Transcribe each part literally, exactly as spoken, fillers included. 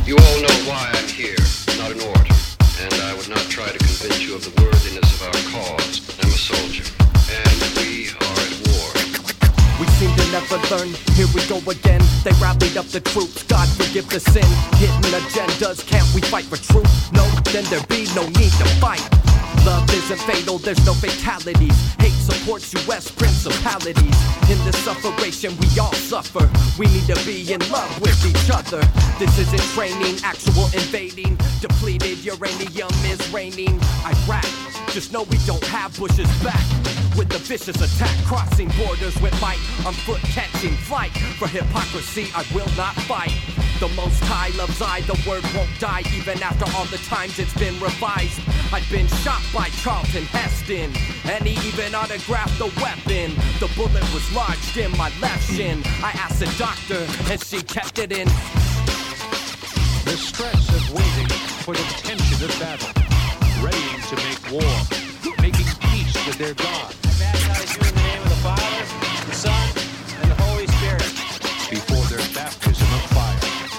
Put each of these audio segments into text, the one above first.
You all know why I'm here, not an orator, and I would not try to convince you of the worthiness of our cause. I'm a soldier, and we are at war. We seem to never learn, here we go again. They rallied up the troops, God forgive the sin. Hidden agendas, can't we fight for truth? No, then there be no need to fight. Love isn't fatal, there's no fatalities. Hate supports U S principalities. In this sufferation we all suffer. We need to be in love with each other. This isn't training, actual invading. Depleted uranium is raining. Iraq, just know we don't have Bush's back. With the vicious attack, crossing borders with might. On foot catching flight. For hypocrisy I will not fight. The Most High loves I, the word won't die. Even after all the times it's been revised. I'd been shot by Charlton Heston, and he even autographed the weapon. The bullet was lodged in my left shin. I asked the doctor, and she kept it in. The stress of waiting for the tension of battle, readying to make war, making peace with their God. I baptize you in the name of the Father, the Son, and the Holy Spirit. Before their baptism of fire.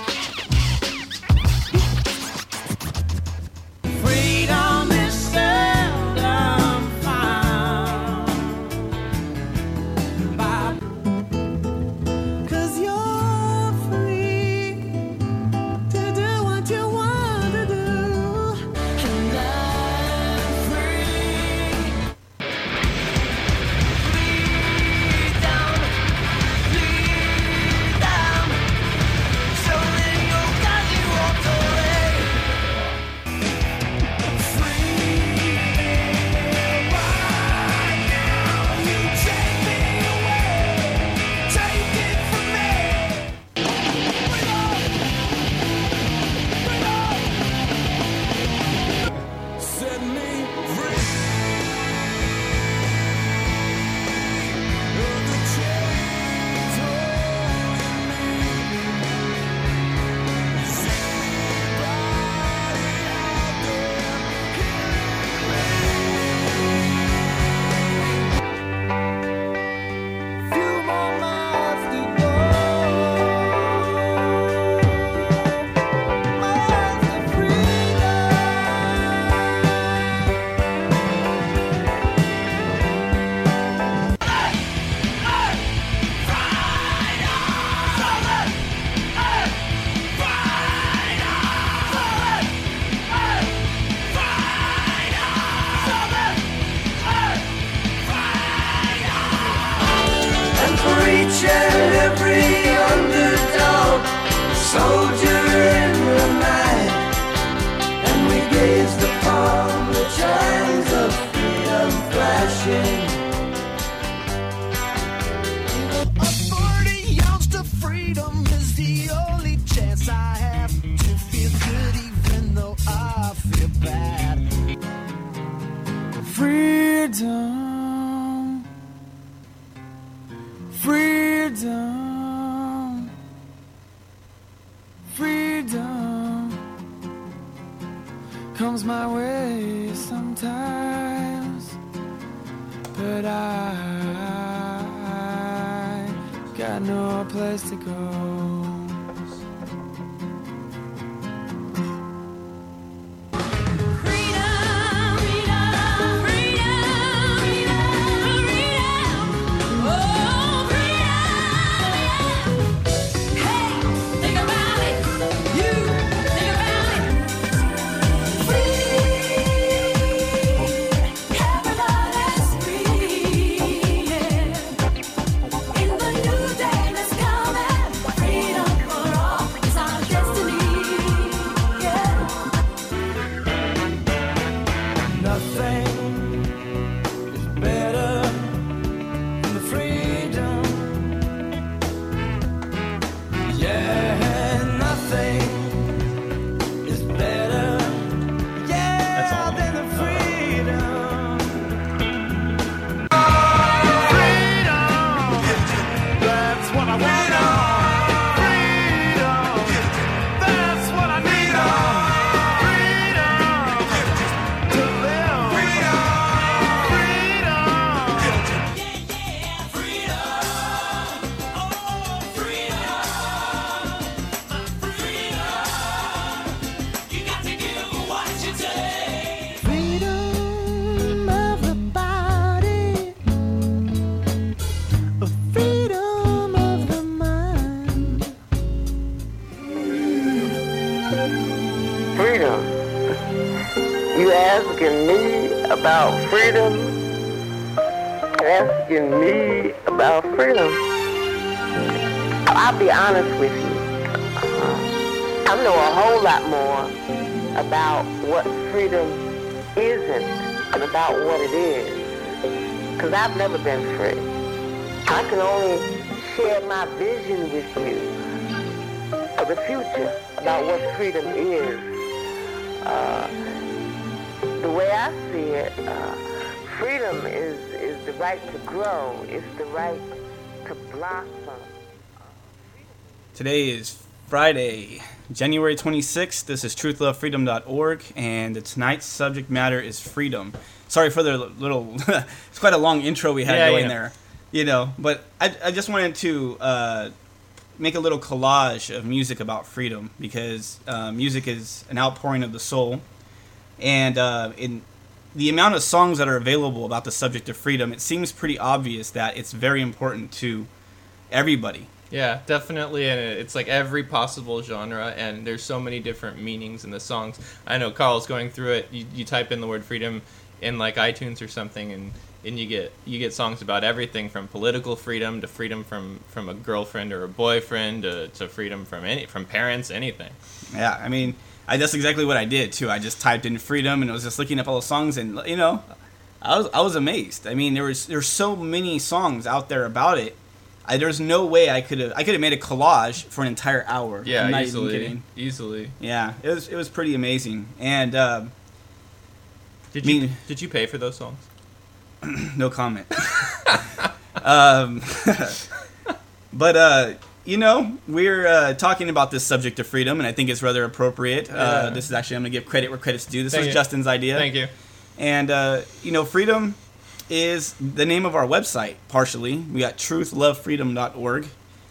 Freedom is seldom found by, 'cause you're free to do what you want to do, and I'm free. Freedom, freedom, so then you got you walked away. Every underdog, soldier in the night, and we gazed upon the chimes of freedom flashing. A forty ounce to freedom is the only chance I have to feel good, even though I feel bad. Freedom. Freedom, freedom comes my way sometimes, but I got no place to go. Freedom. Freedom. You asking me about freedom? Asking me about freedom? I'll be honest with you. Uh, I know a whole lot more about what freedom isn't and about what it is. Because I've never been free. I can only share my vision with you of the future about what freedom is. Uh, the way I see it, uh, freedom is, is the right to grow. It's the right to blossom. Today is Friday, January twenty-sixth. This is truth love freedom dot org, and tonight's subject matter is freedom. Sorry for the little, it's quite a long intro we had yeah, going yeah. there, you know, but I, I just wanted to uh, make a little collage of music about freedom, because uh, music is an outpouring of the soul, and uh, in the amount of songs that are available about the subject of freedom, it seems pretty obvious that it's very important to everybody. Yeah, definitely, and it's like every possible genre, and there's so many different meanings in the songs. I know Carl's going through it. You, you type in the word freedom in like iTunes or something, and, and you get you get songs about everything from political freedom to freedom from, from a girlfriend or a boyfriend to, to freedom from any from parents, anything. Yeah, I mean, I, that's exactly what I did too. I just typed in freedom and I was just looking up all the songs, and you know, I was I was amazed. I mean, there was there's so many songs out there about it. I, there's no way I could have I could have made a collage for an entire hour. Yeah, I'm not easily, even kidding. easily. Yeah, it was it was pretty amazing. And uh, did mean, you did you pay for those songs? No comment. um, but uh, you know, we're uh, talking about this subject of freedom, and I think it's rather appropriate. Yeah. Uh, this is actually, I'm gonna give credit where credit's due. This Thank was you. Justin's idea. Thank you. And uh, you know, freedom is the name of our website. Partially, we got truth love freedom dot org,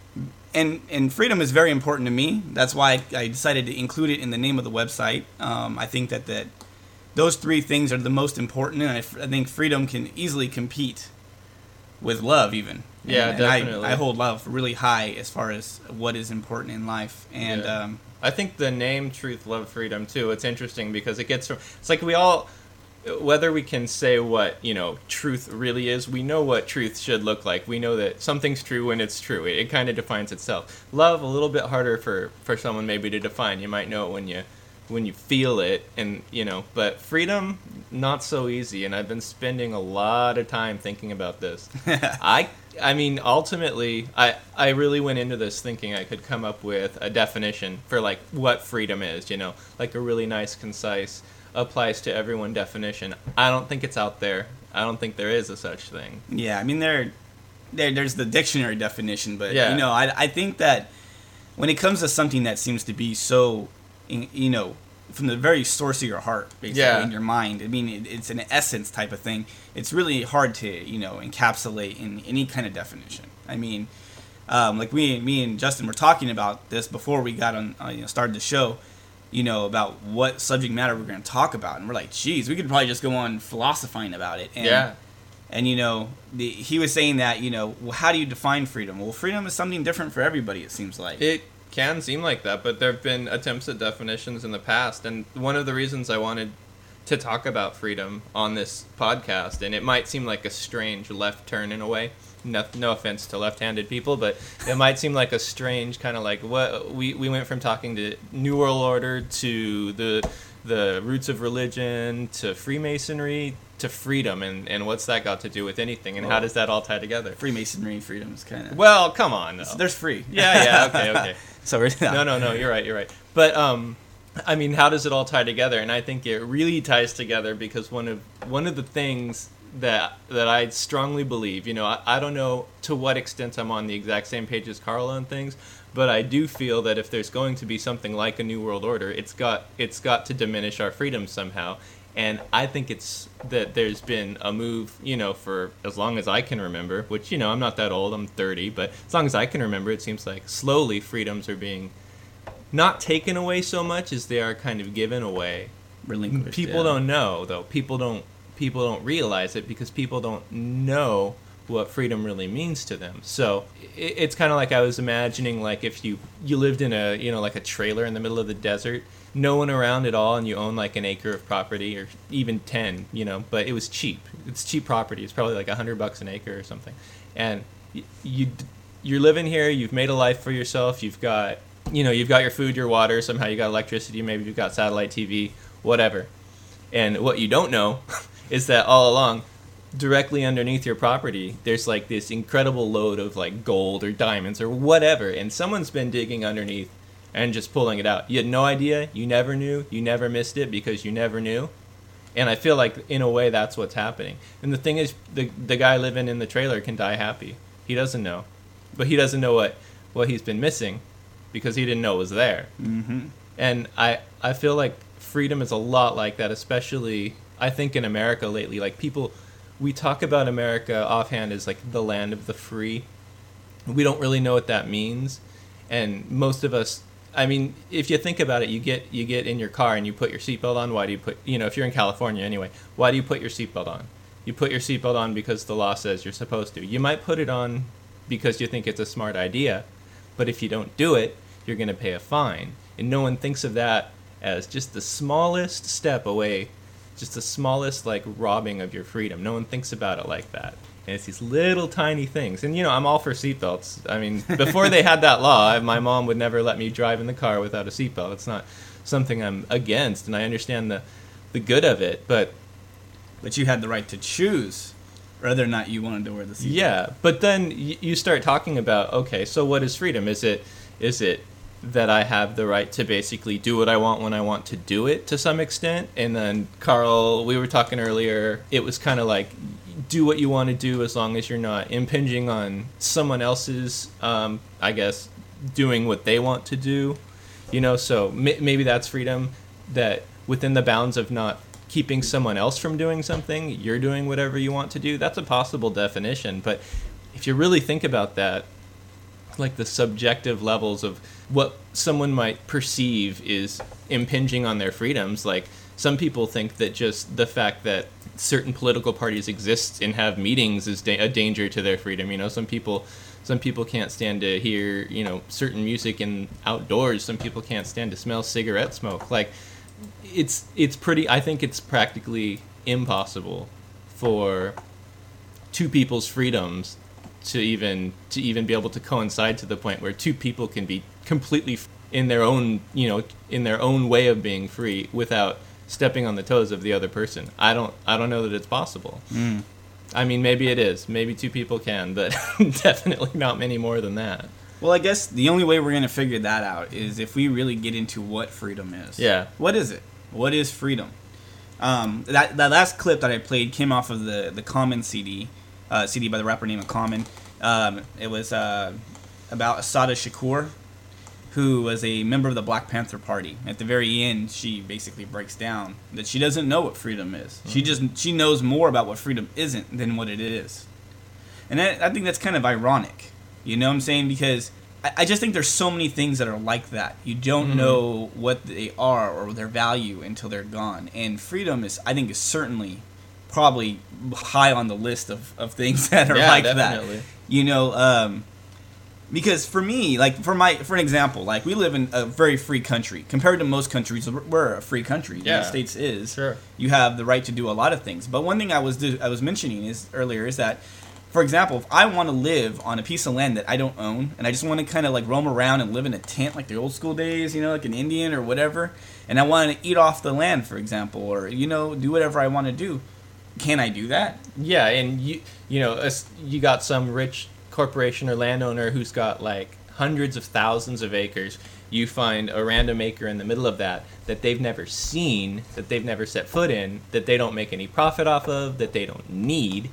and and freedom is very important to me. That's why I, I decided to include it in the name of the website. Um, I think that that those three things are the most important, and I, I think freedom can easily compete with love, even. Yeah, and, definitely. And I, I hold love really high as far as what is important in life, and Yeah. um, I think the name Truth, Love, Freedom, too, it's interesting because it gets from... It's like we all... Whether we can say what, you know, truth really is, we know what truth should look like. We know that something's true when it's true. It, it kind of defines itself. Love, a little bit harder for, for someone maybe to define. You might know it when you when you feel it, and, you know, but freedom, not so easy, and I've been spending a lot of time thinking about this. I I mean, ultimately, I, I really went into this thinking I could come up with a definition for, like, what freedom is, you know, like a really nice, concise, applies to everyone definition. I don't think it's out there. I don't think there is a such thing. yeah, I mean, there, there, there's the dictionary definition, but Yeah. you know, I, I think that when it comes to something that seems to be so, you know, from the very source of your heart, basically, Yeah. in your mind. I mean, it, it's an essence type of thing. It's really hard to, you know, encapsulate in any kind of definition. I mean, um, like we, me and Justin were talking about this before we got on, uh, you know, started the show. You know, about what subject matter we're going to talk about, and we're like, geez, we could probably just go on philosophizing about it. And, Yeah. And you know, the, he was saying that, you know, well, how do you define freedom? Well, freedom is something different for everybody. It seems like It can seem like that, but there have been attempts at definitions in the past, and one of the reasons I wanted to talk about freedom on this podcast, and it might seem like a strange left turn in a way, no, no offense to left-handed people, but it might seem like a strange kind of like what we, we went from talking to New World Order to the the roots of religion to Freemasonry to freedom, and, and what's that got to do with anything, and Well, how does that all tie together? Freemasonry freedom is kind of Well, come on, though. there's free. Yeah, yeah, okay, okay. So we're No, no, no, you're right, you're right. But um, I mean, how does it all tie together? And I think it really ties together because one of one of the things that that I strongly believe, you know, I, I don't know to what extent I'm on the exact same page as Carl on things, but I do feel that if there's going to be something like a New World Order, it's got it's got to diminish our freedoms somehow. And I think it's that there's been a move, you know, for as long as I can remember, which, you know, I'm not that old, I'm thirty, but as long as I can remember, it seems like slowly freedoms are being not taken away so much as they are kind of given away. relinquished. People yeah. don't know, though. People don't people don't realize it because people don't know what freedom really means to them. So it, it's kind of like I was imagining, like if you you lived in a, you know, like a trailer in the middle of the desert, no one around at all, and you own like an acre of property, or even ten, you know, but it was cheap. It's cheap property. It's probably like a hundred bucks an acre or something. And you, you you're living here. You've made a life for yourself. You've got, you know, you've got your food, your water. Somehow you got electricity. Maybe you've got satellite T V, whatever. And what you don't know is that all along, directly underneath your property, there's like this incredible load of like gold or diamonds or whatever, and someone's been digging underneath and just pulling it out. You had no idea. You never knew. You never missed it because you never knew. And I feel like in a way that's what's happening. And the thing is, the the guy living in the trailer can die happy. He doesn't know, but he doesn't know what what he's been missing because he didn't know it was there. Mm-hmm. And I I feel like freedom is a lot like that, especially I think in America lately. Like people, we talk about America offhand as like the land of the free. We don't really know what that means, and most of us, I mean, if you think about it, you get you get in your car and you put your seatbelt on. Why do you put, you know, if you're in California anyway, why do you put your seatbelt on? You put your seatbelt on because the law says you're supposed to. You might put it on because you think it's a smart idea, but if you don't do it, you're going to pay a fine. And no one thinks of that as just the smallest step away, just the smallest like robbing of your freedom. No one thinks about it like that. And it's these little tiny things. And, you know, I'm all for seatbelts. I mean, before they had that law, my mom would never let me drive in the car without a seatbelt. It's not something I'm against, and I understand the, the good of it. But But you had the right to choose whether or not you wanted to wear the seatbelt. yeah, but then y- you start talking about, okay, so what is freedom? Is it is it that I have the right to basically do what I want when I want to do it to some extent? And then, Carl, we were talking earlier, it was kind of like, do what you want to do as long as you're not impinging on someone else's, um, I guess, doing what they want to do. You know, so m- maybe that's freedom, that within the bounds of not keeping someone else from doing something, you're doing whatever you want to do. That's a possible definition. But if you really think about that, like the subjective levels of what someone might perceive is impinging on their freedoms, like some people think that just the fact that certain political parties exist and have meetings is da- a danger to their freedom. You know, some people some people can't stand to hear, you know, certain music in outdoors. Some people can't stand to smell cigarette smoke. Like it's it's pretty I think it's practically impossible for two people's freedoms to even to even be able to coincide to the point where two people can be completely f- in their own, you know, in their own way of being free without stepping on the toes of the other person. I don't I don't know that it's possible. Mm. I mean, maybe it is. Maybe two people can, but definitely not many more than that. Well, I guess the only way we're going to figure that out is if we really get into what freedom is. Yeah. What is it? What is freedom? Um, that that last clip that I played came off of the, the Common C D, uh, C D by the rapper named Common. Um, it was uh, about Asada Shakur, who was a member of the Black Panther Party. At the very end, she basically breaks down that she doesn't know what freedom is. Mm-hmm. She just she knows more about what freedom isn't than what it is. And that, I think that's kind of ironic. You know what I'm saying? Because I, I just think there's so many things that are like that. You don't mm-hmm. know what they are or their value until they're gone. And freedom is, I think, is certainly probably high on the list of, of things that are yeah, like definitely. that. You know, um, because for me, like for my for an example, like we live in a very free country compared to most countries. We're a free country. The yeah. United States is. Sure. You have the right to do a lot of things. But one thing I was I was mentioning is earlier is that, for example, if I want to live on a piece of land that I don't own, and I just want to kind of like roam around and live in a tent like the old school days, you know, like an Indian or whatever, and I want to eat off the land, for example, or, you know, do whatever I want to do, can I do that? Yeah, and you you know, you got some rich corporation or landowner who's got like hundreds of thousands of acres. You find a random acre in the middle of that that they've never seen, that they've never set foot in, that they don't make any profit off of, that they don't need,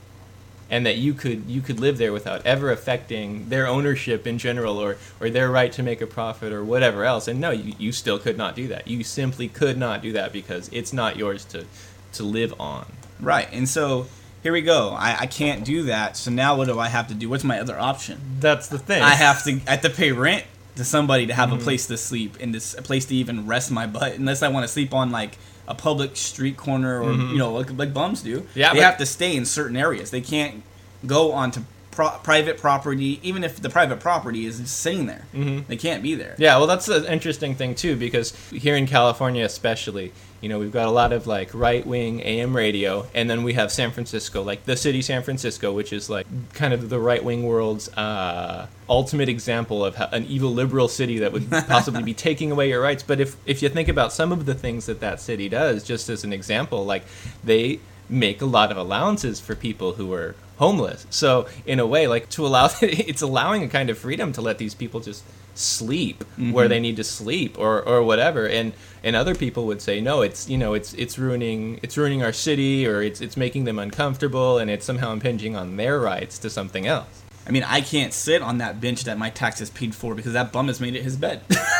and that you could you could live there without ever affecting their ownership in general, or, or their right to make a profit or whatever else. And no, you, you still could not do that. You simply could not do that because it's not yours to, to live on. Right, and so here we go. I, I can't do that, so now what do I have to do? What's my other option? That's the thing. I have to I have to pay rent to somebody to have Mm-hmm. a place to sleep and this, a place to even rest my butt, unless I want to sleep on like a public street corner or, Mhm. you know, like, like bums do. Yeah, they but- have to stay in certain areas. They can't go onto pro- private property, even if the private property is just sitting there. Mm-hmm. They can't be there. Yeah, well, that's an interesting thing too, because here in California, especially, you know, we've got a lot of like right-wing A M radio, and then we have San Francisco, like the city San Francisco, which is like kind of the right-wing world's uh, ultimate example of how, an evil liberal city that would possibly be taking away your rights. But if if you think about some of the things that that city does, just as an example, like they make a lot of allowances for people who are homeless. So in a way, like to allow, it's allowing a kind of freedom to let these people just sleep mm-hmm. where they need to sleep or, or whatever. And and other people would say, no, it's, you know, it's it's ruining it's ruining our city, or it's it's making them uncomfortable, and it's somehow impinging on their rights to something else. I mean, I can't sit on that bench that my taxes paid for because that bum has made it his bed.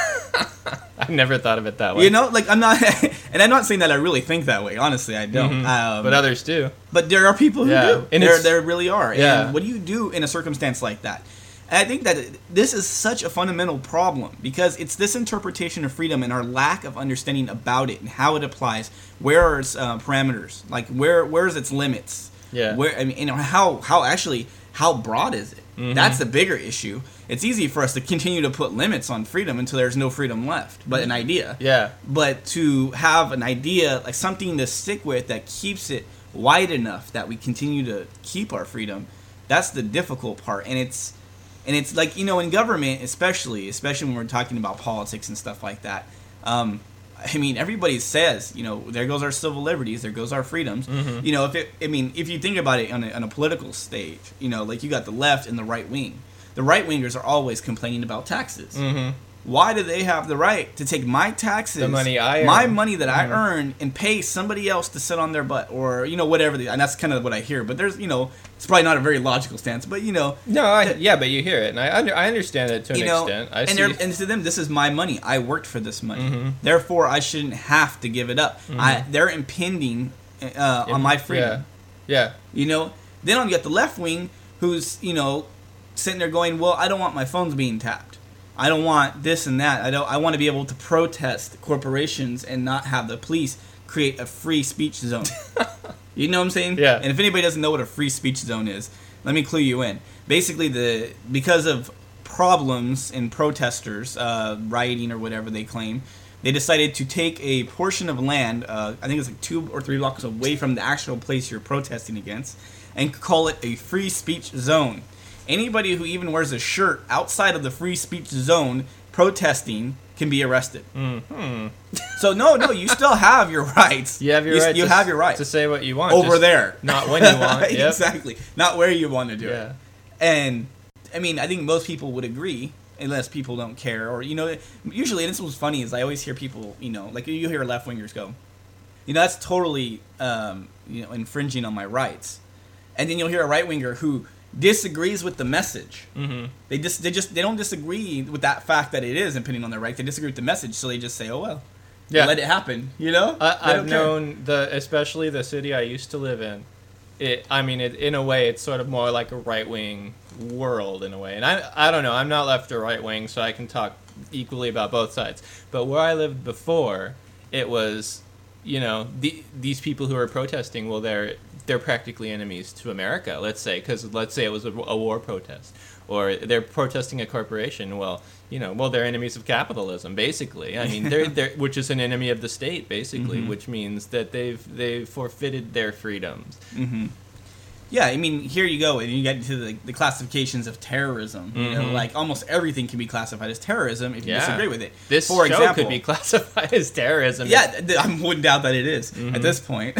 I've never thought of it that way. You know, like I'm not, and I'm not saying that I really think that way. Honestly, I don't. Mm-hmm. Um, but others do. But there are people who yeah. do. And there, there really are. Yeah. And what do you do in a circumstance like that? And I think that this is such a fundamental problem because it's this interpretation of freedom and our lack of understanding about it and how it applies. Where are its uh, parameters? Like where where's its limits? Yeah. Where I mean, you know, how how actually how broad is it? Mm-hmm. That's the bigger issue. It's easy for us to continue to put limits on freedom until there's no freedom left, but an idea. Yeah. But to have an idea, like something to stick with that keeps it wide enough that we continue to keep our freedom, that's the difficult part. And it's and it's like, you know, in government especially, especially when we're talking about politics and stuff like that, um, I mean, everybody says, you know, there goes our civil liberties, there goes our freedoms. Mm-hmm. You know, if it, I mean, if you think about it on a, on a political stage, you know, like you got the left and the right wing. The right-wingers are always complaining about taxes. Mm-hmm. Why do they have the right to take my taxes, the money I earn. my money that mm-hmm. I earn, and pay somebody else to sit on their butt, or you know whatever? They, and that's kind of what I hear. But there's, you know, it's probably not a very logical stance, but you know, no, I, th- yeah, but you hear it, and I under, I understand it to an you know, extent. I and, see. and to them, this is my money. I worked for this money, mm-hmm. therefore I shouldn't have to give it up. Mm-hmm. I, they're impending uh, on my freedom. Yeah, yeah. You know, then on you got the left wing, who's you know. sitting there going, well, I don't want my phones being tapped. I don't want this and that. I don't. I want to be able to protest corporations and not have the police create a free speech zone. You know what I'm saying? Yeah. And if anybody doesn't know what a free speech zone is, let me clue you in. Basically, the because of problems in protesters uh, rioting or whatever they claim, they decided to take a portion of land. Uh, I think it's like two or three blocks away from the actual place you're protesting against, and call it a free speech zone. Anybody who even wears a shirt outside of the free speech zone protesting can be arrested. Mm-hmm. So no, no, you still have your rights. You have your you, right. You to, have your right to say what you want over just there, not when you want. Yep. Exactly, not where you want to do yeah. it. And I mean, I think most people would agree, unless people don't care, or you know, usually. And this was funny is I always hear people, you know, like you hear left wingers go, you know, that's totally, um, you know, infringing on my rights, and then you'll hear a right winger who disagrees with the message. Mm-hmm. They just they just they don't disagree with that fact that it is impinging on their rights. They disagree with the message, so they just say, "Oh well, yeah, let it happen." You know, I, I've known the especially the city I used to live in. It, I mean, it, in a way, it's sort of more like a right wing world in a way. And I I don't know. I'm not left or right wing, so I can talk equally about both sides. But where I lived before, it was, you know, the, these people who are protesting. Well, they're they're practically enemies to America, let's say, because let's say it was a, a war protest, or they're protesting a corporation. Well, you know, well, they're enemies of capitalism, basically. I mean, they're, they're which is an enemy of the state, basically, mm-hmm. which means that they've they've forfeited their freedoms. Mm-hmm. Yeah, I mean, here you go, and you get into the, the classifications of terrorism. You mm-hmm. know, like almost everything can be classified as terrorism if you yeah. disagree with it. This For show example, could be classified as terrorism. Yeah, th- I wouldn't doubt that it is mm-hmm. at this point.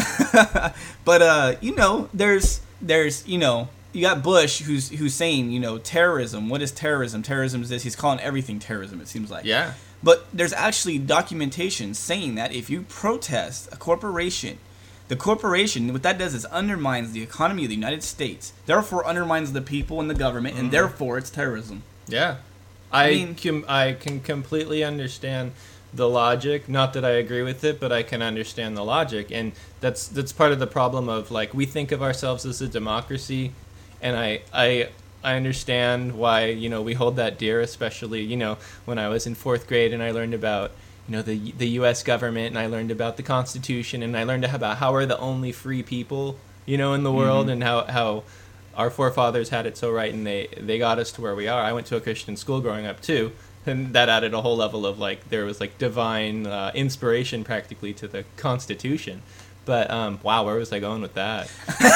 But uh, you know, there's there's you know, you got Bush who's who's saying, you know, terrorism. What is terrorism? Terrorism is this. He's calling everything terrorism. It seems like. Yeah. But there's actually documentation saying that if you protest a corporation. The corporation, what that does is undermines the economy of the United States, therefore undermines the people and the government, and mm-hmm. therefore it's terrorism. Yeah. I, I mean, com- I can completely understand the logic. Not that I agree with it, but I can understand the logic. And that's that's part of the problem of, like, we think of ourselves as a democracy, and I I I understand why, you know, we hold that dear, especially, you know, when I was in fourth grade and I learned about, you know, the the U S government, and I learned about the Constitution, and I learned about how we're the only free people, you know, in the world, mm-hmm. and how how our forefathers had it so right, and they they got us to where we are. I went to a Christian school growing up too, and that added a whole level of like there was like divine uh, inspiration practically to the Constitution. But um, wow, where was I going with that?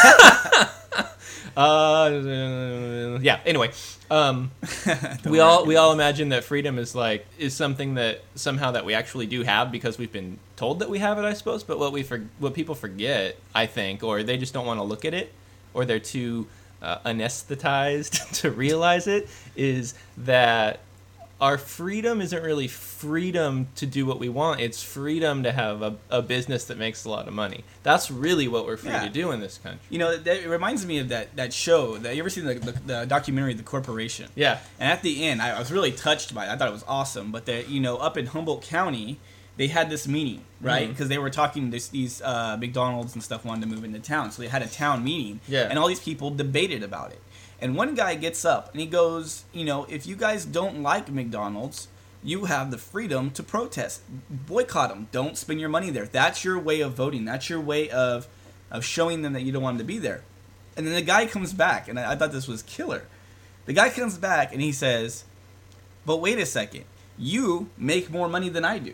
uh, yeah. Anyway, um, we all we all imagine that freedom is like is something that somehow that we actually do have because we've been told that we have it, I suppose. But what we for, what people forget, I think, or they just don't want to look at it, or they're too uh, anesthetized to realize it, is that our freedom isn't really freedom to do what we want. It's freedom to have a, a business that makes a lot of money. That's really what we're free Yeah. to do in this country. You know, that, it reminds me of that, that show. That, you ever seen the, the, the documentary The Corporation? Yeah. And at the end, I, I was really touched by it. I thought it was awesome. But that, you know, up in Humboldt County, they had this meeting, right? Because Mhm. they were talking, this, these uh, McDonald's and stuff wanted to move into town. So they had a town meeting. Yeah. And all these people debated about it. And one guy gets up and he goes, you know, if you guys don't like McDonald's, you have the freedom to protest. Boycott them. Don't spend your money there. That's your way of voting. That's your way of of showing them that you don't want them to be there. And then the guy comes back, and I, I thought this was killer. The guy comes back and he says, but wait a second. You make more money than I do.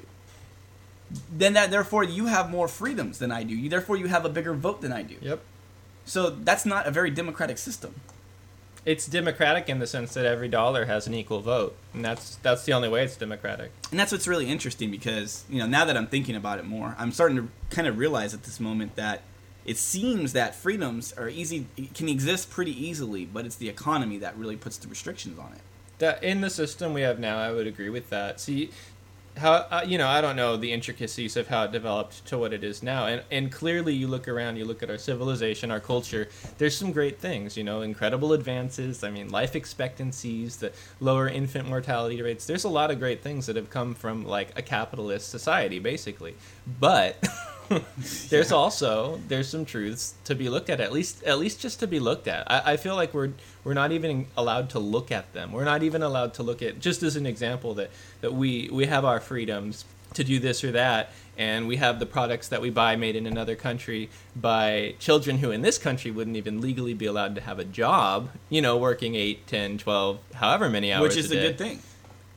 Then that, therefore, you have more freedoms than I do. You, therefore, you have a bigger vote than I do. Yep. So that's not a very democratic system. It's democratic in the sense that every dollar has an equal vote, and that's that's the only way it's democratic. And that's what's really interesting because, you know, now that I'm thinking about it more, I'm starting to kind of realize at this moment that it seems that freedoms are easy, can exist pretty easily, but it's the economy that really puts the restrictions on it. That in the system we have now, I would agree with that. See, how uh, you know, I don't know the intricacies of how it developed to what it is now, and and clearly you look around, you look at our civilization, our culture. There's some great things, you know, incredible advances. I mean, life expectancies, the lower infant mortality rates. There's a lot of great things that have come from like a capitalist society, basically. But there's yeah. also there's some truths to be looked at, at least at least just to be looked at. I, I feel like we're we're not even allowed to look at them. We're not even allowed to look at, just as an example, that that we we have our freedoms to do this or that, and we have the products that we buy made in another country by children who in this country wouldn't even legally be allowed to have a job, you know, working eight, ten, twelve, however many hours Which is a, a day. good thing.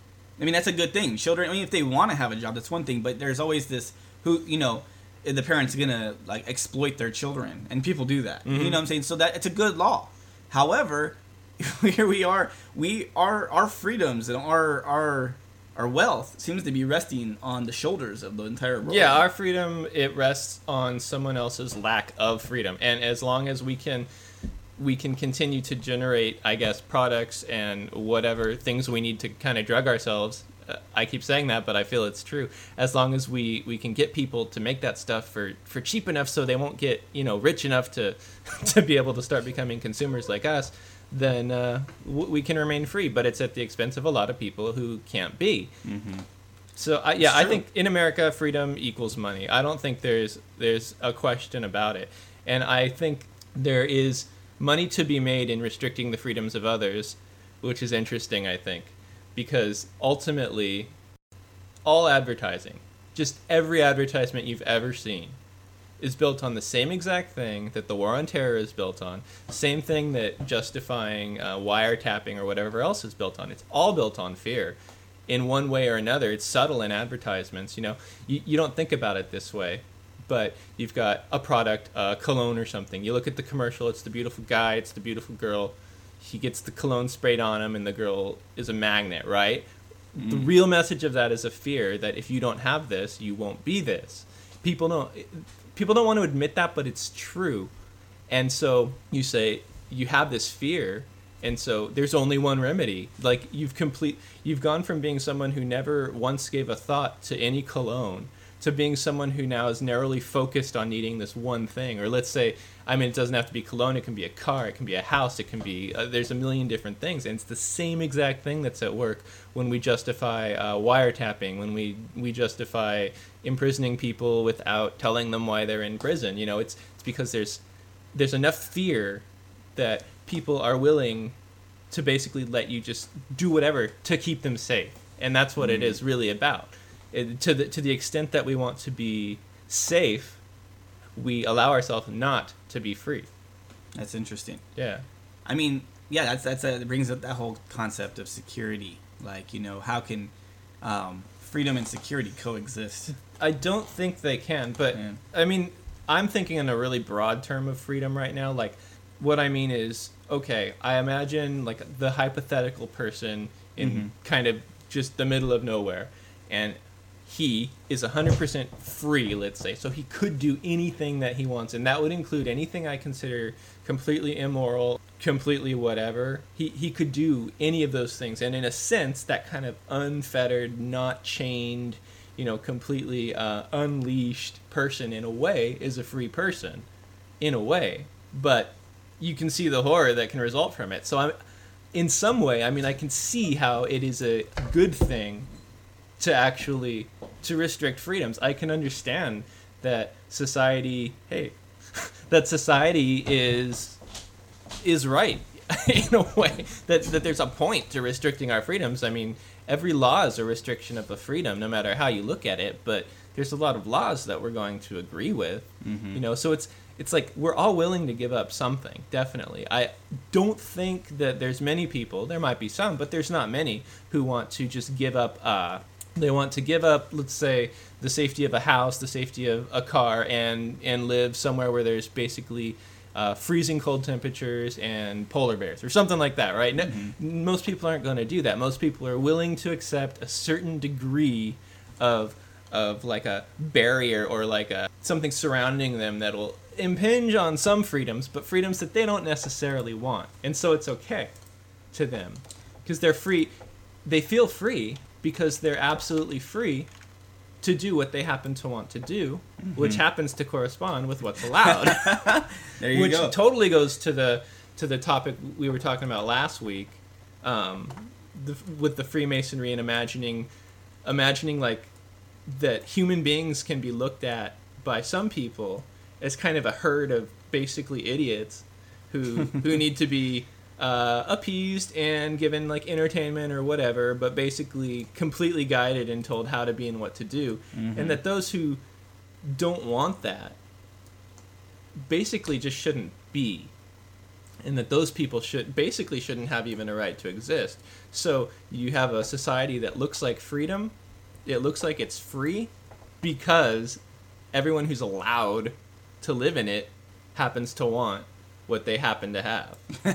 I mean, that's a good thing. Children, I mean, if they want to have a job, that's one thing, but there's always this, who, you know, the parents are gonna like exploit their children, and people do that. Mm-hmm. You know what I'm saying? So that it's a good law. However, here we are. We our our freedoms and our our our wealth seems to be resting on the shoulders of the entire world. Yeah, our freedom, it rests on someone else's lack of freedom, and as long as we can we can continue to generate, I guess, products and whatever things we need to kind of drug ourselves. I keep saying that, but I feel it's true. As long as we, we can get people to make that stuff for, for cheap enough so they won't get, you know, rich enough to to be able to start becoming consumers like us, then uh, w- we can remain free. But it's at the expense of a lot of people who can't be. Mm-hmm. So, I, yeah, I true. think in America, freedom equals money. I don't think there's there's a question about it. And I think there is money to be made in restricting the freedoms of others, which is interesting, I think. Because ultimately, all advertising, just every advertisement you've ever seen, is built on the same exact thing that the war on terror is built on, same thing that justifying uh, wiretapping or whatever else is built on. It's all built on fear in one way or another. It's subtle in advertisements. You know, you, you don't think about it this way, but you've got a product, uh, cologne or something. You look at the commercial, it's the beautiful guy, it's the beautiful girl. He gets the cologne sprayed on him, and the girl is a magnet, right? Mm. The real message of that is a fear that if you don't have this, you won't be this. People don't, people don't want to admit that, but it's true. And so you say, you have this fear, and so there's only one remedy. Like, you've complete, you've gone from being someone who never once gave a thought to any cologne to being someone who now is narrowly focused on needing this one thing. Or let's say, I mean, it doesn't have to be cologne, it can be a car, it can be a house, it can be, uh, there's a million different things. And it's the same exact thing that's at work when we justify uh, wiretapping, when we, we justify imprisoning people without telling them why they're in prison. You know, it's it's because there's there's enough fear that people are willing to basically let you just do whatever to keep them safe. And that's what mm. it is really about. It, to the to the extent that we want to be safe, we allow ourselves not to be free. That's interesting. Yeah. I mean, yeah, that's that's a, it brings up that whole concept of security. Like, you know, how can um, freedom and security coexist? I don't think they can, but Yeah. I mean, I'm thinking in a really broad term of freedom right now. Like, what I mean is, okay, I imagine like the hypothetical person in Mm-hmm. kind of just the middle of nowhere, and he is one hundred percent free, let's say, so he could do anything that he wants, and that would include anything I consider completely immoral, completely whatever. He he could do any of those things, and in a sense, that kind of unfettered, not chained, you know, completely uh, unleashed person, in a way, is a free person, in a way. But you can see the horror that can result from it. So I'm, in some way, I mean, I can see how it is a good thing to actually to restrict freedoms. I can understand that society, hey, that society is is right in a way, that that there's a point to restricting our freedoms. I mean, every law is a restriction of a freedom, no matter how you look at it. But there's a lot of laws that we're going to agree with, Mm-hmm. you know. So it's it's like we're all willing to give up something. Definitely, I don't think that there's many people. There might be some, but there's not many who want to just give up. Uh, They want to give up, let's say, the safety of a house, the safety of a car, and and live somewhere where there's basically uh, freezing cold temperatures and polar bears or something like that, right? No, Mm-hmm. most people aren't going to do that. Most people are willing to accept a certain degree of of like a barrier or like a something surrounding them that will impinge on some freedoms, but freedoms that they don't necessarily want. And so it's okay to them because they're free. They feel free because they're absolutely free to do what they happen to want to do, Mm-hmm. which happens to correspond with what's allowed. There you which go. totally goes to the to the topic we were talking about last week, um, the, with the Freemasonry and imagining, imagining like that human beings can be looked at by some people as kind of a herd of basically idiots who who need to be uh, appeased and given like entertainment or whatever, but basically completely guided and told how to be and what to do, Mm-hmm. and that those who don't want that basically just shouldn't be, and that those people should basically shouldn't have even a right to exist. So you have a society that looks like freedom, it looks like it's free because everyone who's allowed to live in it happens to want what they happen to have.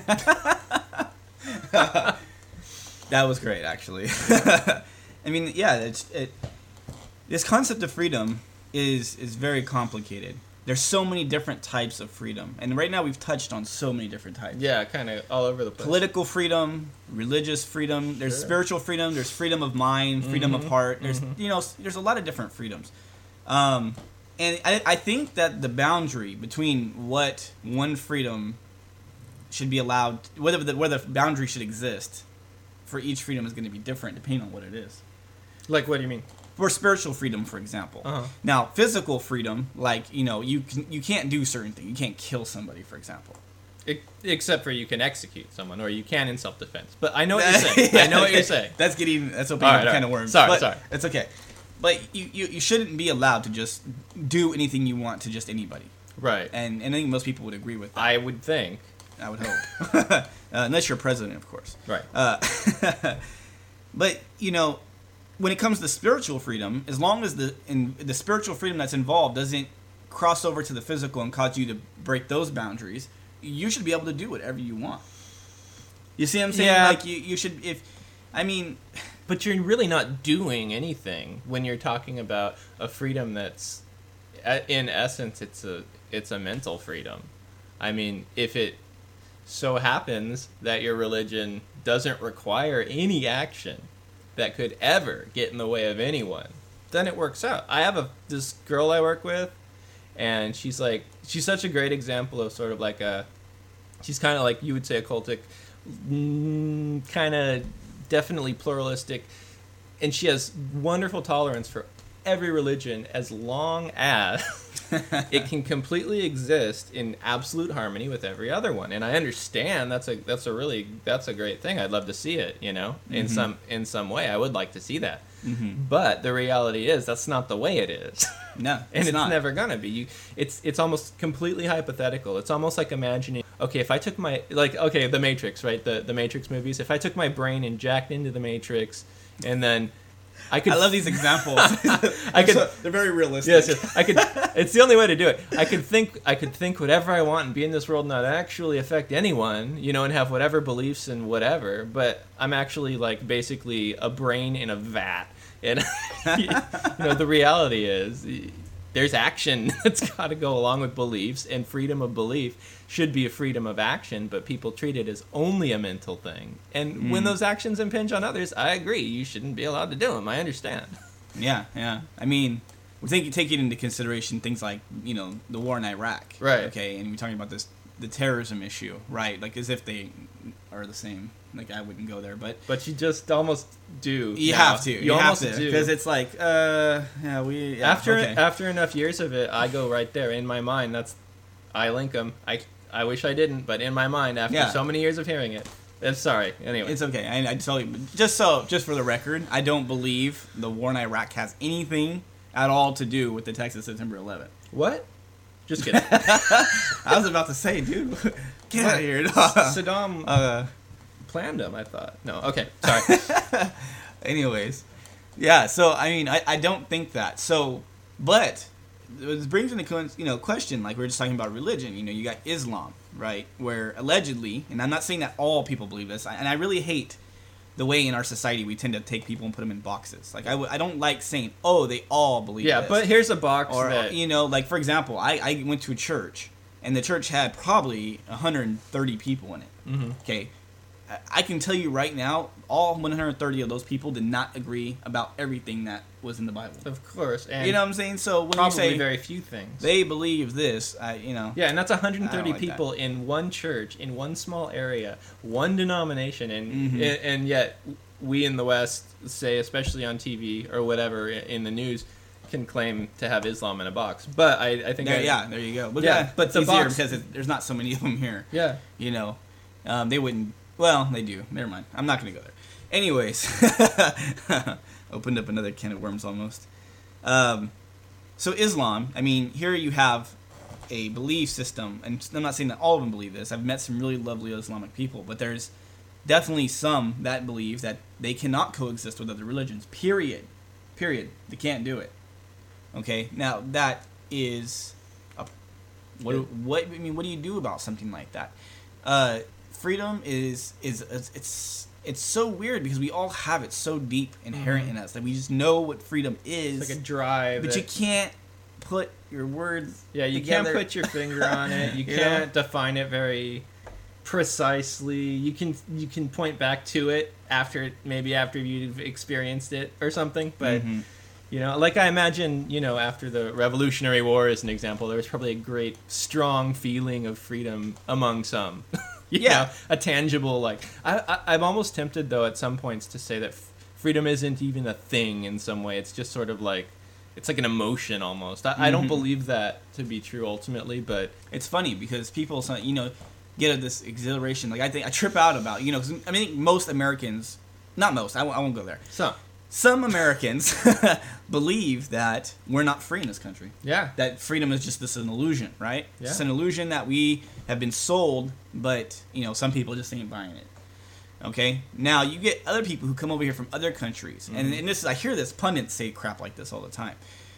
That was great, actually. I mean, yeah, it's it. This concept of freedom is is very complicated. There's so many different types of freedom, and right now we've touched on so many different types. Yeah, kind of all over the place. Political freedom, religious freedom. There's Sure. spiritual freedom. There's freedom of mind, freedom of heart. There's you know, there's a lot of different freedoms. Um, and I, I think that the boundary between what one freedom should be allowed, whether the whether the boundary should exist for each freedom is going to be different depending on what it is. Like, what do you mean? For spiritual freedom, for example. Uh-huh. Now, physical freedom, like you know, you can you can't do certain things. You can't kill somebody, for example. E- except for you can execute someone, or you can in self-defense. But I know what you're saying. I know what you're saying. That's getting that's opening All up right, a can all of right. worms. Sorry, but sorry. It's okay. But you, you, you shouldn't be allowed to just do anything you want to just anybody. Right. And, and I think most people would agree with that. I would think. I would hope. uh, unless you're president, of course. Right. Uh, but, you know, when it comes to spiritual freedom, as long as the in, the spiritual freedom that's involved doesn't cross over to the physical and cause you to break those boundaries, you should be able to do whatever you want. You see what I'm saying? Yeah. Like, you, you should, if, I mean... But you're really not doing anything when you're talking about a freedom that's, in essence, it's a it's a mental freedom. I mean, if it so happens that your religion doesn't require any action that could ever get in the way of anyone, then it works out. I have a this girl I work with, and she's like she's such a great example of sort of like a she's kind of like you would say a cultic, mm, kind of. Definitely pluralistic, and she has wonderful tolerance for every religion as long as it can completely exist in absolute harmony with every other one. And I understand that's a that's a really that's a great thing. I'd love to see it, you know, in Mm-hmm. some in some way. I would like to see that. Mm-hmm. But the reality is that's not the way it is. No, and it's it's not. never gonna be. You, it's it's almost completely hypothetical. It's almost like imagining. Okay, if I took my like okay, the Matrix, right? The the Matrix movies. If I took my brain and jacked into the Matrix, and then I could. I love these examples. I could. They're very realistic. Yes, yes, I could. It's the only way to do it. I could think. I could think whatever I want and be in this world, and not actually affect anyone, you know, and have whatever beliefs and whatever. But I'm actually like basically a brain in a vat, and you know, the reality is there's action that's got to go along with beliefs, and freedom of belief should be a freedom of action. But people treat it as only a mental thing, and Mm. when those actions impinge on others, I agree. You shouldn't be allowed to do them. I understand. Yeah, yeah. I mean, we take taking into consideration things like, you know, the war in Iraq. Right. Okay, and we're talking about this the terrorism issue, right? Like as if they are the same. Like I wouldn't go there, but But you just almost do. you now. have to. You, You, have almost to do. because it's like, uh, yeah, we yeah, after okay. after enough years of it, I go right there in my mind. That's I link them. I I wish I didn't, but in my mind, after Yeah. so many years of hearing it, I'm sorry. Anyway, It's okay. I, I tell you, just so, just for the record, I don't believe the war in Iraq has anything at all to do with the Texas September eleventh. what? Just kidding. I was about to say, dude, get out of here. Saddam uh, planned them. I thought. No. Okay. Sorry. anyways, yeah. So I mean, I, I don't think that. So, but it brings into con- you know question like we were just talking about religion. You know, you got Islam, right? Where allegedly, and I'm not saying that all people believe this, and I really hate the way in our society we tend to take people and put them in boxes. Like I, w- I don't like saying, oh, they all believe yeah, this. but here's a box or that you know, like for example, I, I went to a church and the church had probably one hundred thirty people in it. Mhm. Okay, I- I can tell you right now, all one hundred thirty of those people did not agree about everything that was in the Bible. of course, and You know what I'm saying? So when probably you say very few things. they believe this, I you know, Yeah, and that's one hundred thirty I don't like people in one church, in one small area, one denomination, and Mhm. and, and yet we in the West say, especially on T V or whatever i- in the news, can claim to have Islam in a box. But I, I think there, I, yeah, there you go. But Yeah, yeah, but the it's easier box- because it, there's not so many of them here. yeah, You know, um, they wouldn't. Well, they do. Never mind. I'm not going to go there. Anyways, opened up another can of worms almost. Um, so Islam. I mean, here you have a belief system, and I'm not saying that all of them believe this. I've met some really lovely Islamic people, but there's definitely some that believe that they cannot coexist with other religions. Period. Period. They can't do it. Okay. Now that is a what? What I mean, what do you do about something like that? Uh, freedom is is is- it's it's so weird because we all have it so deep inherent in us that we just know what freedom is, it's like a drive. but that- you can't put your words. yeah, you together. can't put your finger on it. You You can't define it very precisely. You can you can point back to it after maybe after you've experienced it or something, but. Mhm. You know, like I imagine, you know, after the Revolutionary War, as an example, there was probably a great, strong feeling of freedom among some. You Yeah. know, a tangible, like... I, I, I'm almost tempted, though, at some points to say that f- freedom isn't even a thing in some way. It's just sort of like... It's like an emotion, almost. I, I don't Mhm. believe that to be true, ultimately, but... It's funny because people, so- you know, get this exhilaration. Like I think I trip out about, you know, 'cause I mean most Americans, not most. I, won't- I won't go there. So, Some Americans believe that we're not free in this country. yeah. That freedom is just this an illusion, right? Yeah. It's an illusion that we have been sold, but you know some people just ain't buying it. Okay, now you get other people who come over here from other countries, and, and this is I hear this pundits say crap like this all the time.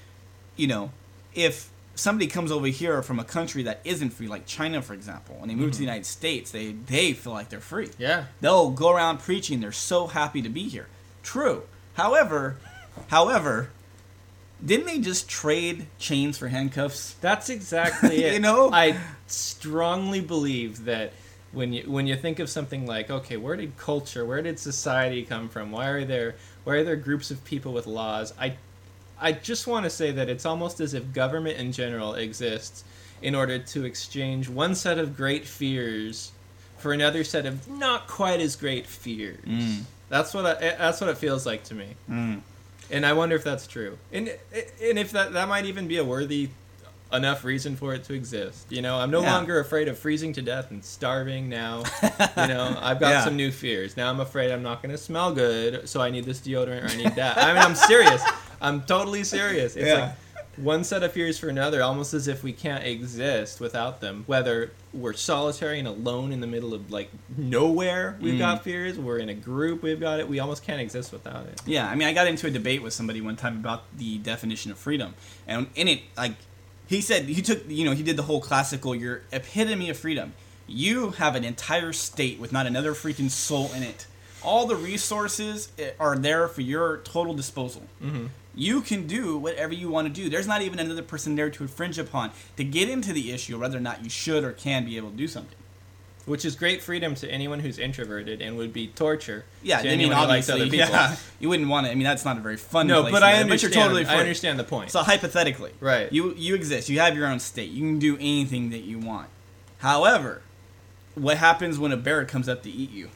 You know, if somebody comes over here from a country that isn't free, like China, for example, and they move to the United States, they they feel like they're free. Yeah. They'll go around preaching they're so happy to be here. True. However, however, didn't they just trade chains for handcuffs? That's exactly it. You know? I strongly believe that when you when you think of something like, okay, where did culture, where did society come from? Why are there why are there groups of people with laws? I I just want to say that it's almost as if government in general exists in order to exchange one set of great fears for another set of not quite as great fears. Mm. That's what I, that's what it feels like to me. Mm. And I wonder if that's true. And and if that that might even be a worthy enough reason for it to exist. You know, I'm no Yeah. longer afraid of freezing to death and starving now. You know, I've got Yeah. some new fears. Now I'm afraid I'm not going to smell good, so I need this deodorant or I need that. I mean, I'm serious. I'm totally serious. It's Yeah. like one set of fears for another, almost as if we can't exist without them. Whether we're solitary and alone in the middle of like nowhere, we've Mm. got fears. We're in a group, we've got it. We almost can't exist without it. Yeah, I mean, I got into a debate with somebody one time about the definition of freedom, and in it, like, he said he took, you know, he did the whole classical, your epitome of freedom. You have an entire state with not another freaking soul in it. All the resources are there for your total disposal. Mm-hmm. You can do whatever you want to do. There's not even another person there to infringe upon, to get into the issue of whether or not you should or can be able to do something. Which is great freedom to anyone who's introverted and would be torture Yeah, to I mean, anyone who likes obviously, other people. yeah, you wouldn't want to. I mean, that's not a very fun No, place but to I live, understand. But you're totally I free. understand the point. So hypothetically, Right. You you exist. You have your own state. You can do anything that you want. However, what happens when a bear comes up to eat you?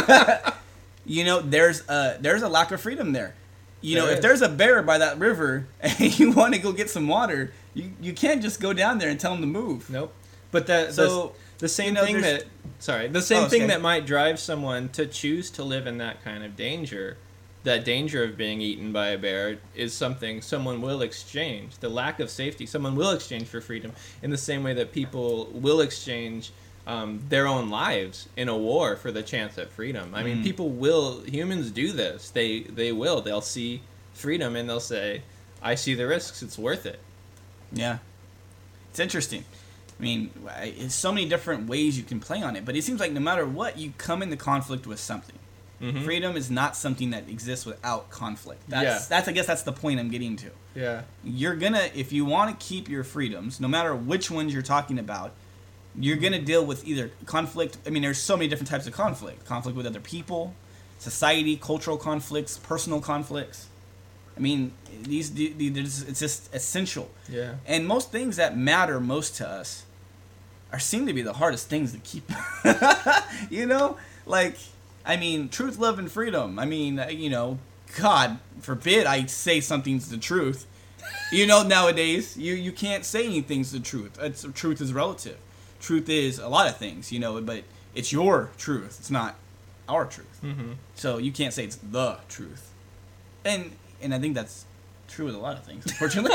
You know, there's a there's a lack of freedom there. You know, There if is. there's a bear by that river and you want to go get some water, you, you can't just go down there and tell him to move. Nope. But the So, the, the same you know, thing there's- that sorry, the same Oh, thing okay. that might drive someone to choose to live in that kind of danger, that danger of being eaten by a bear, is something someone will exchange. The lack of safety, someone will exchange for freedom in the same way that people will exchange um, their own lives in a war for the chance at freedom. I mean, Mm. people will, humans do this. They they will. They'll see freedom and they'll say, I see the risks, it's worth it. Yeah. It's interesting. I mean, I- it's so many different ways you can play on it, but it seems like no matter what, you come into conflict with something. Mhm. Freedom is not something that exists without conflict. That's, Yeah. that's I guess that's the point I'm getting to. Yeah. You're gonna, if you want to keep your freedoms, no matter which ones you're talking about, you're gonna deal with either conflict. I mean, there's so many different types of conflict: conflict with other people, society, cultural conflicts, personal conflicts. I mean, these, these it's just essential. Yeah. And most things that matter most to us are seem to be the hardest things to keep. You know, like, I mean, truth, love, and freedom. I mean, uh, you know, God forbid I say something's the truth. You know, nowadays you you can't say anything's the truth. It's truth is relative. Truth is a lot of things, you know, but it's your truth. It's not our truth. Mm-hmm. So you can't say it's the truth. And and I think that's true with a lot of things, unfortunately.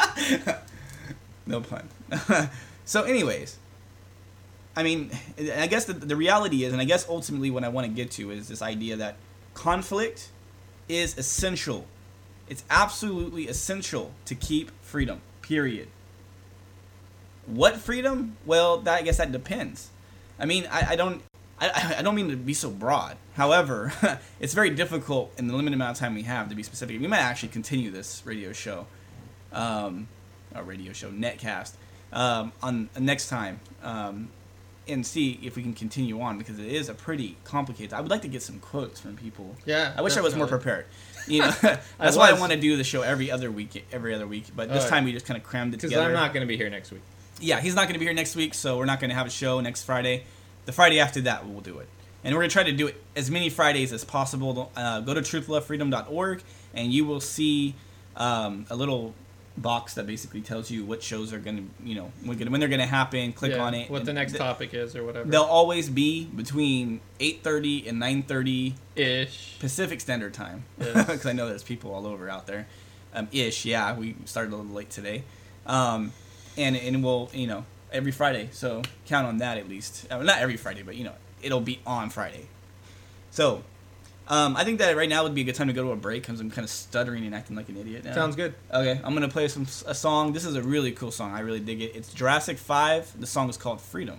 No pun. So anyways, I mean, I guess the, the reality is, and I guess ultimately what I want to get to is this idea that conflict is essential. It's absolutely essential to keep freedom, period. What freedom? Well, that, I guess that depends. I mean, I, I don't I, I don't mean to be so broad. However, it's very difficult in the limited amount of time we have to be specific. We might actually continue this radio show, um, or radio show, netcast, um, on uh, next time, um, and see if we can continue on, because it is a pretty complicated. I would like to get some quotes from people. Yeah, I wish I was more definitely. prepared. You know, that's why I was. want to do the show every other week, every other week. But this Oh, time we just kind of crammed it Because together. I'm not going to be here next week. Yeah, he's not going to be here next week, so we're not going to have a show next Friday. The Friday after that, we'll do it. And we're going to try to do it as many Fridays as possible. Uh, go to truth love freedom dot org, and you will see um, a little box that basically tells you what shows are going to, you know, when when they're going to happen. Click Yeah, on it. What the next Th- topic is or whatever. They'll always be between eight thirty and nine thirty Ish. Pacific Standard Time. Yes. Because I know there's people all over out there. Um, ish, yeah. We started a little late today. Um, and, and we'll, you know, every Friday. So count on that at least. Uh, not every Friday, but, you know, it'll be on Friday. So um, I think that right now would be a good time to go to a break because I'm kind of stuttering and acting like an idiot now. Sounds good. Okay, I'm going to play some a song. This is a really cool song. I really dig it. It's Jurassic five. The song is called Freedom.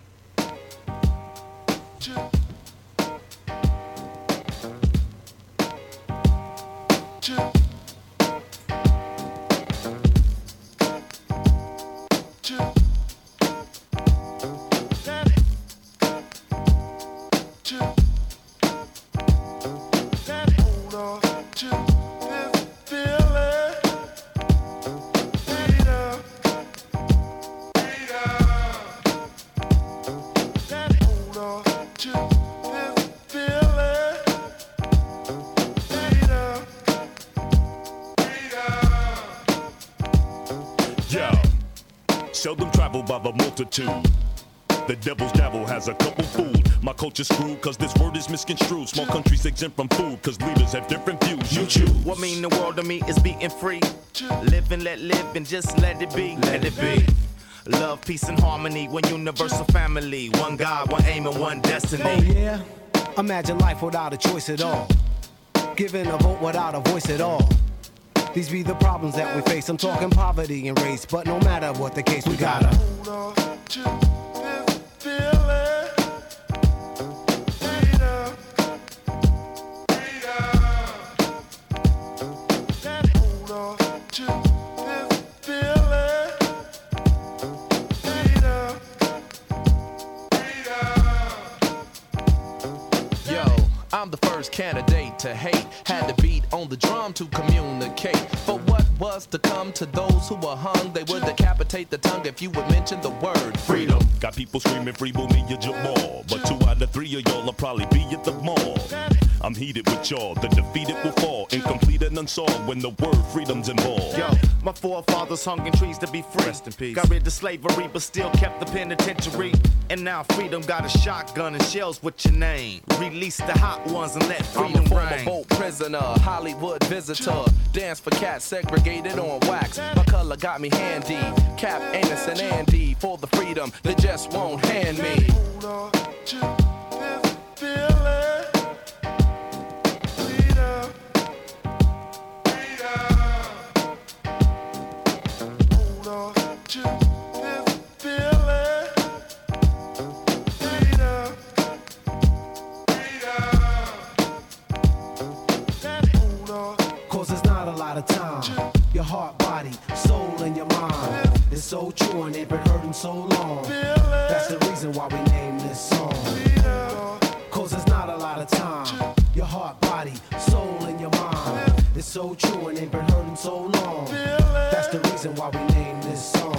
seldom traveled by the multitude. The devil's dabble has a couple food. My culture's screwed cause this word is misconstrued. Small countries exempt from food cause leaders have different views. You choose. What mean the world to me is being free. Live and let live and just let it be. Let it be. Love, peace, and harmony. One universal family. One God, one aim, and one destiny. Oh yeah? Imagine life without a choice at all. Giving a vote without a voice at all. These be the problems that we face. I'm talking poverty and race, but no matter what the case, we gotta hold on to this feeling. Freedom. Freedom. Hold on to this feeling. Freedom. Freedom. Yo, I'm the first candidate to hate. Had to beat on the drum to communicate. For what was to come to those who were hung, they would decapitate the tongue if you would mention the word freedom. Got people screaming free Boomy Jamal, but two out of three of y'all will probably be at the mall. I'm heated with y'all, the defeated will fall, incomplete and unsolved when the word freedom's involved. Yo, my forefathers hung in trees to be free. Rest in peace. Got rid of slavery, but still kept the penitentiary. And now freedom got a shotgun and shells with your name. Release the hot ones and let freedom I'm a former reign. boat prisoner, Hollywood visitor. Dance for cats segregated on wax. My color got me handy. Cap, Anus, and Andy for the freedom they just won't hand me. Hold on to this feeling. Freedom. Freedom. Hold on to this feeling. Freedom. Freedom. Hold on. Cause there's not a lot of time. Your heart, body, soul, and your mind. It's so true and they've been hurting so long. That's the reason why we named this song. Cause there's not a lot of time. Your heart, body, soul, and your mind. It's so true and they've been hurting so long. That's the reason why we named this song.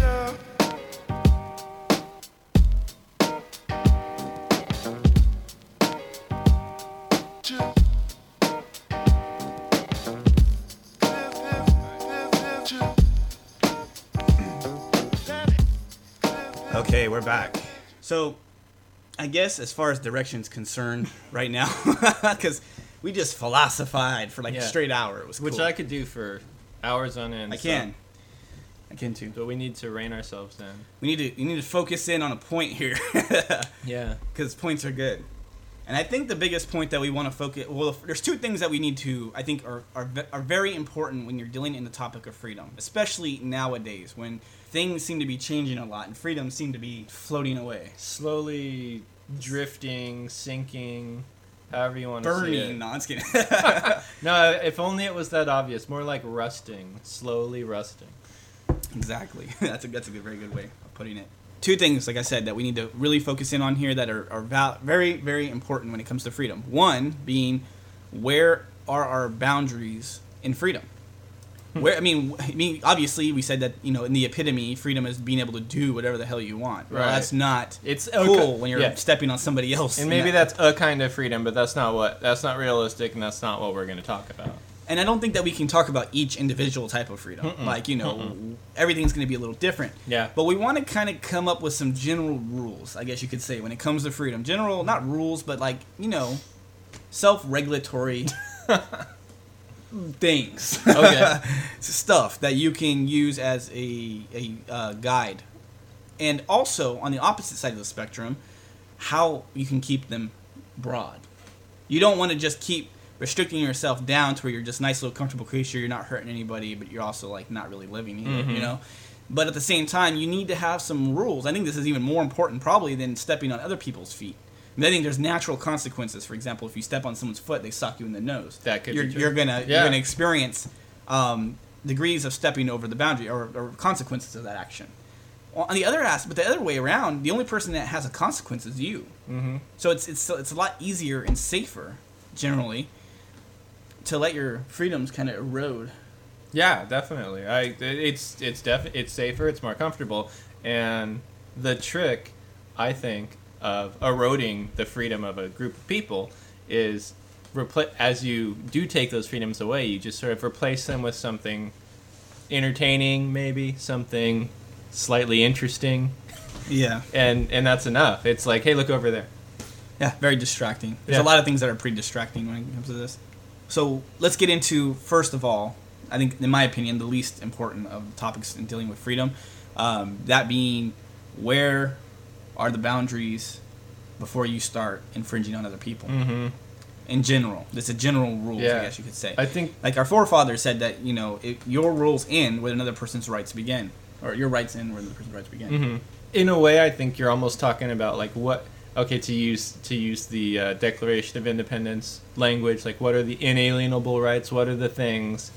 Okay, we're back. So, I guess as far as direction's concerned right now, because we just philosophized for like Yeah. a straight hour. It was Which cool. I could do for hours on end. I so- can. I can too. But we need to rein ourselves down. We need to you need to focus in on a point here. Yeah. Because points are good. And I think the biggest point that we want to focus, well, there's two things that we need to, I think, are, are, ve- are very important when you're dealing in the topic of freedom, especially nowadays when things seem to be changing a lot and freedom seem to be floating away. Slowly drifting, sinking, however you want to say Burning. it. No, I'm just kidding. No, if only it was that obvious. More like rusting, slowly rusting. Exactly. That's a, that's a good, very good way of putting it. Two things, like I said, that we need to really focus in on here that are, are val- very, very important when it comes to freedom. One being, where are our boundaries in freedom? Where I mean, I mean, obviously, we said that, you know, in the epitome, freedom is being able to do whatever the hell you want. Well, Right. that's not It's cool okay. when you're Yeah. stepping on somebody else. And in maybe that- that's a kind of freedom, but that's not what that's not realistic, and that's not what we're going to talk about. And I don't think that we can talk about each individual type of freedom. Mm-mm. Like, you know, Mm-mm. everything's going to be a little different. Yeah. But we want to kind of come up with some general rules, I guess you could say, when it comes to freedom. General, not rules, but like, you know, self-regulatory things. Okay. Stuff that you can use as a, a uh, guide. And also, on the opposite side of the spectrum, how you can keep them broad. You don't want to just keep restricting yourself down to where you're just a nice little comfortable creature, you're not hurting anybody, but you're also like not really living either, Mhm. you know? But at the same time, you need to have some rules. I think this is even more important probably than stepping on other people's feet. I, mean, I think there's natural consequences. For example, if you step on someone's foot, they sock you in the nose. That could you're, be true. You're gonna Yeah. you're gonna experience um, degrees of stepping over the boundary or, or consequences of that action. On the other aspect, but the other way around, the only person that has a consequence is you. Mm-hmm. So it's it's it's a lot easier and safer, generally, to let your freedoms kind of erode. Yeah, definitely. I it's it's def it's safer, it's more comfortable, and the trick, I think, of eroding the freedom of a group of people is repl- as you do take those freedoms away, you just sort of replace them with something entertaining, maybe something slightly interesting. Yeah. And and that's enough. It's like, hey, look over there. Yeah, very distracting. There's Yeah. a lot of things that are pretty distracting when it comes to this. So let's get into, first of all, I think, in my opinion, the least important of the topics in dealing with freedom. Um, that being, where are the boundaries before you start infringing on other people? Mm-hmm. In general. It's a general rule, Yeah. I guess you could say. I think... Like our forefathers said that, you know, it, your rules end where another person's rights begin. Or your rights end where another person's rights begin. Mm-hmm. In a way, I think you're almost talking about, like, what... Okay, to use to use the uh, Declaration of Independence language, like, what are the inalienable rights? What are the things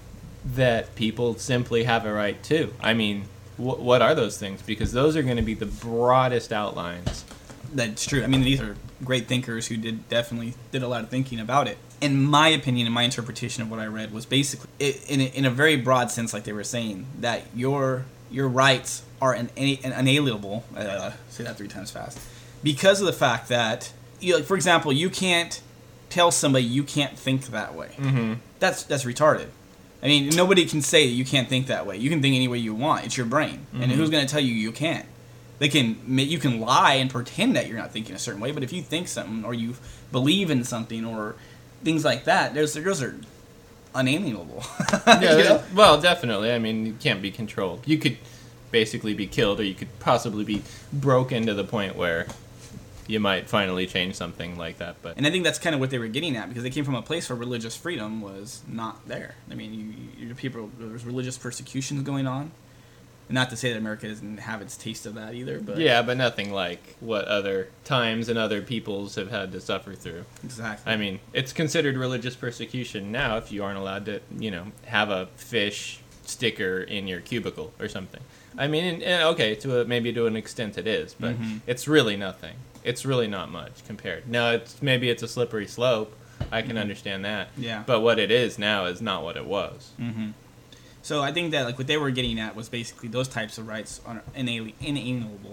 that people simply have a right to? I mean, wh- what are those things? Because those are going to be the broadest outlines. That's true. I mean, these are great thinkers who did definitely did a lot of thinking about it. In my opinion, and my interpretation of what I read was basically, it, in, a, in a very broad sense, like they were saying, that your your rights are an, an unalienable. Uh, say that three times fast. Because of the fact that, you know, like, for example, you can't tell somebody you can't think that way. Mm-hmm. That's that's retarded. I mean, nobody can say that you can't think that way. You can think any way you want. It's your brain, Mm-hmm. and who's going to tell you you can't? They can. You can lie and pretend that you're not thinking a certain way, but if you think something or you believe in something or things like that, those those are unalienable. Yeah, You know? well, definitely. I mean, you can't be controlled. You could basically be killed, or you could possibly be broken to the point where you might finally change something like that. But And I think that's kind of what they were getting at, because they came from a place where religious freedom was not there. I mean, you, you people, there was religious persecutions going on. And not to say that America doesn't have its taste of that either, but yeah, but nothing like what other times and other peoples have had to suffer through. Exactly. I mean, it's considered religious persecution now if you aren't allowed to, you know, have a fish sticker in your cubicle or something. I mean, and, and okay, to a, maybe to an extent it is, but Mm-hmm. it's really nothing. It's really not much compared. Now, it's maybe it's a slippery slope. I can understand that. Yeah. But what it is now is not what it was. Mm-hmm. So I think that like what they were getting at was basically those types of rights are inali- inalienable.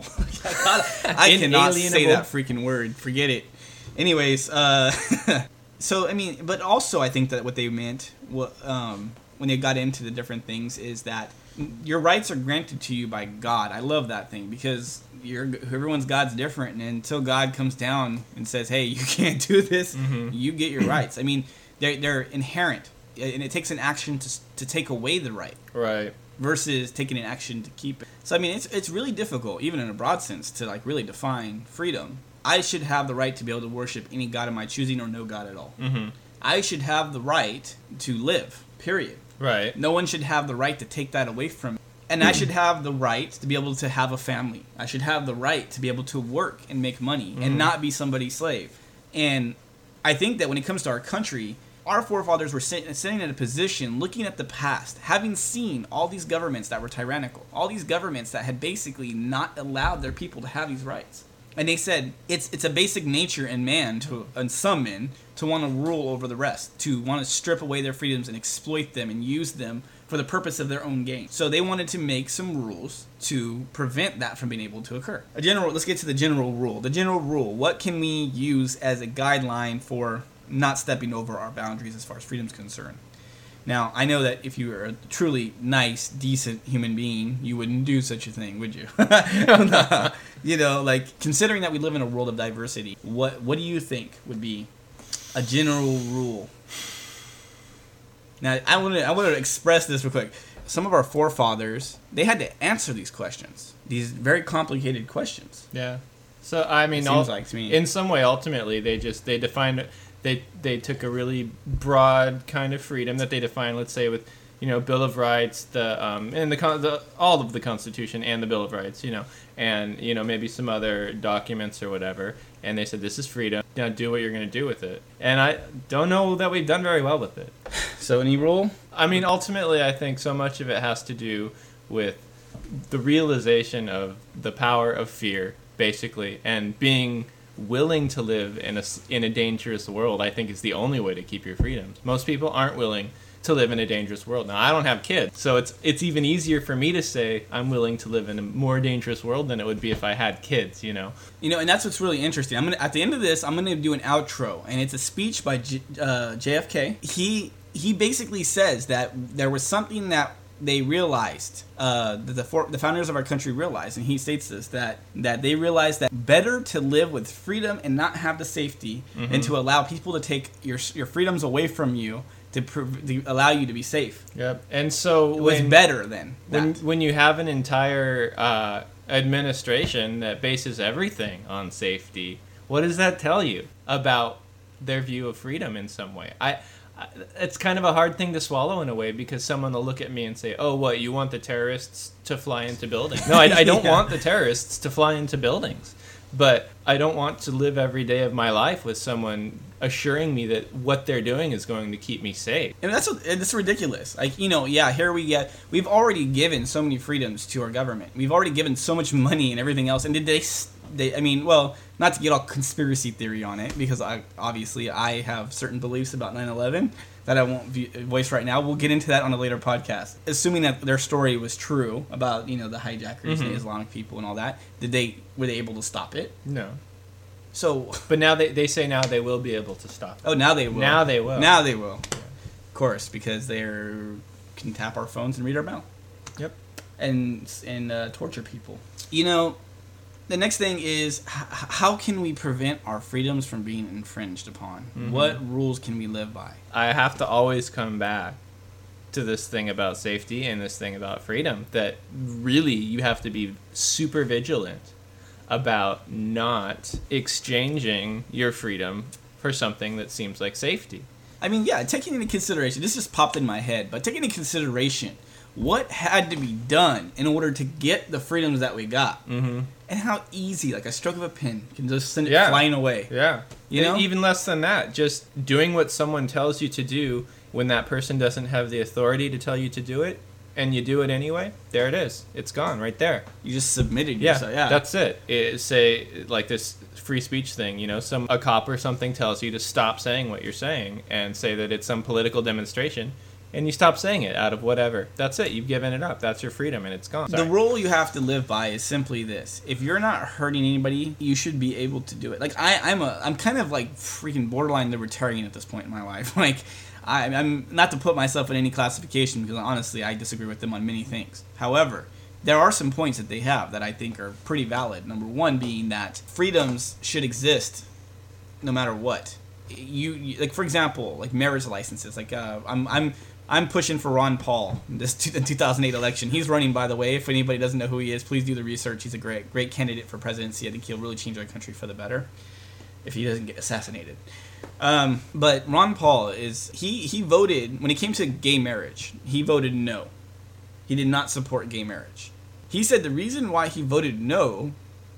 I cannot say Inalienable. that freaking word. Forget it. Anyways, uh, so I mean, but also I think that what they meant wa- um, when they got into the different things is that your rights are granted to you by God. I love that thing because you're, everyone's God's different, and until God comes down and says, "Hey, you can't do this," Mm-hmm. you get your rights. I mean, they're they're inherent, and it takes an action to to take away the right Right. versus taking an action to keep it. So I mean, it's it's really difficult, even in a broad sense, to like really define freedom. I should have the right to be able to worship any God of my choosing or no God at all. Mm-hmm. I should have the right to live. Period. Right. No one should have the right to take that away from me. And I should have the right to be able to have a family. I should have the right to be able to work and make money Mm-hmm. and not be somebody's slave. And I think that when it comes to our country, our forefathers were sit- sitting in a position looking at the past, having seen all these governments that were tyrannical, all these governments that had basically not allowed their people to have these rights. And they said it's it's a basic nature in man, to and some men, to want to rule over the rest, to want to strip away their freedoms and exploit them and use them for the purpose of their own gain. So they wanted to make some rules to prevent that from being able to occur. A general. Let's get to the general rule. The general rule. What can we use as a guideline for not stepping over our boundaries as far as freedom is concerned? Now, I know that if you were a truly nice, decent human being, you wouldn't do such a thing, would you? No. You know, like, considering that we live in a world of diversity, what what do you think would be a general rule? Now, I want to I want to express this real quick. Some of our forefathers, they had to answer these questions, these very complicated questions. Yeah. So I mean, It all, seems like to me. in some way, ultimately, they just they defined they they took a really broad kind of freedom that they defined. Let's say with you know Bill of Rights, the um and the, con- the all of the Constitution and the Bill of Rights, you know, and you know maybe some other documents or whatever. And they said this is freedom. Now do what you're going to do with it. And I don't know that we've done very well with it. So any rule? I mean, ultimately, I think so much of it has to do with the realization of the power of fear, basically, and being willing to live in a, in a dangerous world, I think is the only way to keep your freedoms. Most people aren't willing to live in a dangerous world. Now, I don't have kids, so it's it's even easier for me to say I'm willing to live in a more dangerous world than it would be if I had kids, you know? You know, and that's what's really interesting. I'm gonna at the end of this, I'm gonna do an outro, and it's a speech by J, uh, J F K. He he basically says that there was something that they realized, uh, the the, for, the founders of our country realized, and he states this, that that they realized that better to live with freedom and not have the safety, Mhm. than to allow people to take your your freedoms away from you to, prov- to allow you to be safe. Yep. And so It was when- better than when that. when you have an entire uh, administration that bases everything on safety, what does that tell you about their view of freedom in some way? I, I it's kind of a hard thing to swallow in a way, because someone will look at me and say, "Oh, what, you want the terrorists to fly into buildings?" No, I, I don't Yeah. want the terrorists to fly into buildings, but I don't want to live every day of my life with someone assuring me that what they're doing is going to keep me safe. And that's what, it's ridiculous. Like, you know, yeah, here we get, we've already given so many freedoms to our government. We've already given so much money and everything else. And did they, s- they I mean, well, not to get all conspiracy theory on it, because I obviously I have certain beliefs about nine eleven that I won't v- voice right now. We'll get into that on a later podcast. Assuming that their story was true about, you know, the hijackers and Mhm. the Islamic people and all that, did they, were they able to stop it? No. So, But now they, they say now they will be able to stop it. oh, now they will. Now they will. Now they will. Of course, because they can tap our phones and read our mail. Yep. And and uh, torture people. You know, the next thing is h- how can we prevent our freedoms from being infringed upon? Mhm. What rules can we live by? I have to always come back to this thing about safety and this thing about freedom, that really you have to be super vigilant about not exchanging your freedom for something that seems like safety. I mean, yeah, taking into consideration, this just popped in my head, but taking into consideration what had to be done in order to get the freedoms that we got, Mm-hmm. and how easy, like a stroke of a pen, can just send it Yeah. flying away. Yeah. You know? Even less than that, just doing what someone tells you to do when that person doesn't have the authority to tell you to do it, and you do it anyway, there it is. It's gone right there. You just submitted Yeah, yourself. Yeah, that's it. it. Say, like this free speech thing, you know, some a cop or something tells you to stop saying what you're saying and say that it's some political demonstration, and you stop saying it out of whatever. That's it. You've given it up. That's your freedom, and it's gone. The rule you have to live by is simply this: if you're not hurting anybody, you should be able to do it. Like I, I'm a, I'm kind of like freaking borderline libertarian at this point in my life. Like I, I'm not to put myself in any classification, because honestly, I disagree with them on many things. However, there are some points that they have that I think are pretty valid. Number one being that freedoms should exist, no matter what. You, you like for example, like marriage licenses. Like uh, I'm, I'm. I'm pushing for Ron Paul in this two thousand eight election. He's running, by the way. If anybody doesn't know who he is, please do the research. He's a great, great candidate for presidency. I think he'll really change our country for the better if he doesn't get assassinated. Um, but Ron Paul is he he voted when it came to gay marriage. He voted no. He did not support gay marriage. He said the reason why he voted no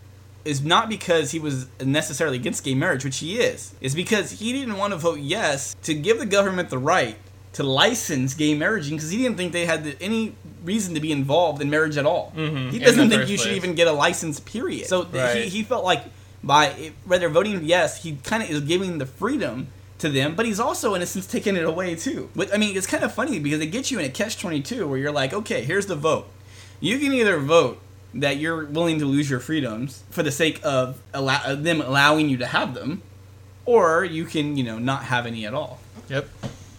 is not because he was necessarily against gay marriage, which he is. It's because he didn't want to vote yes to give the government the right to license gay marriage, because he didn't think they had the, any reason to be involved in marriage at all. Mhm, He in doesn't the think first you should place. even get a license, period. So th- Right. he, he felt like by rather voting yes, he kind of is giving the freedom to them, but he's also in a sense taking it away too. But I mean, it's kind of funny because it gets you in a catch twenty-two where you're like, okay, here's the vote. You can either vote that you're willing to lose your freedoms for the sake of allow- of them allowing you to have them, or you can, you know, not have any at all. Yep.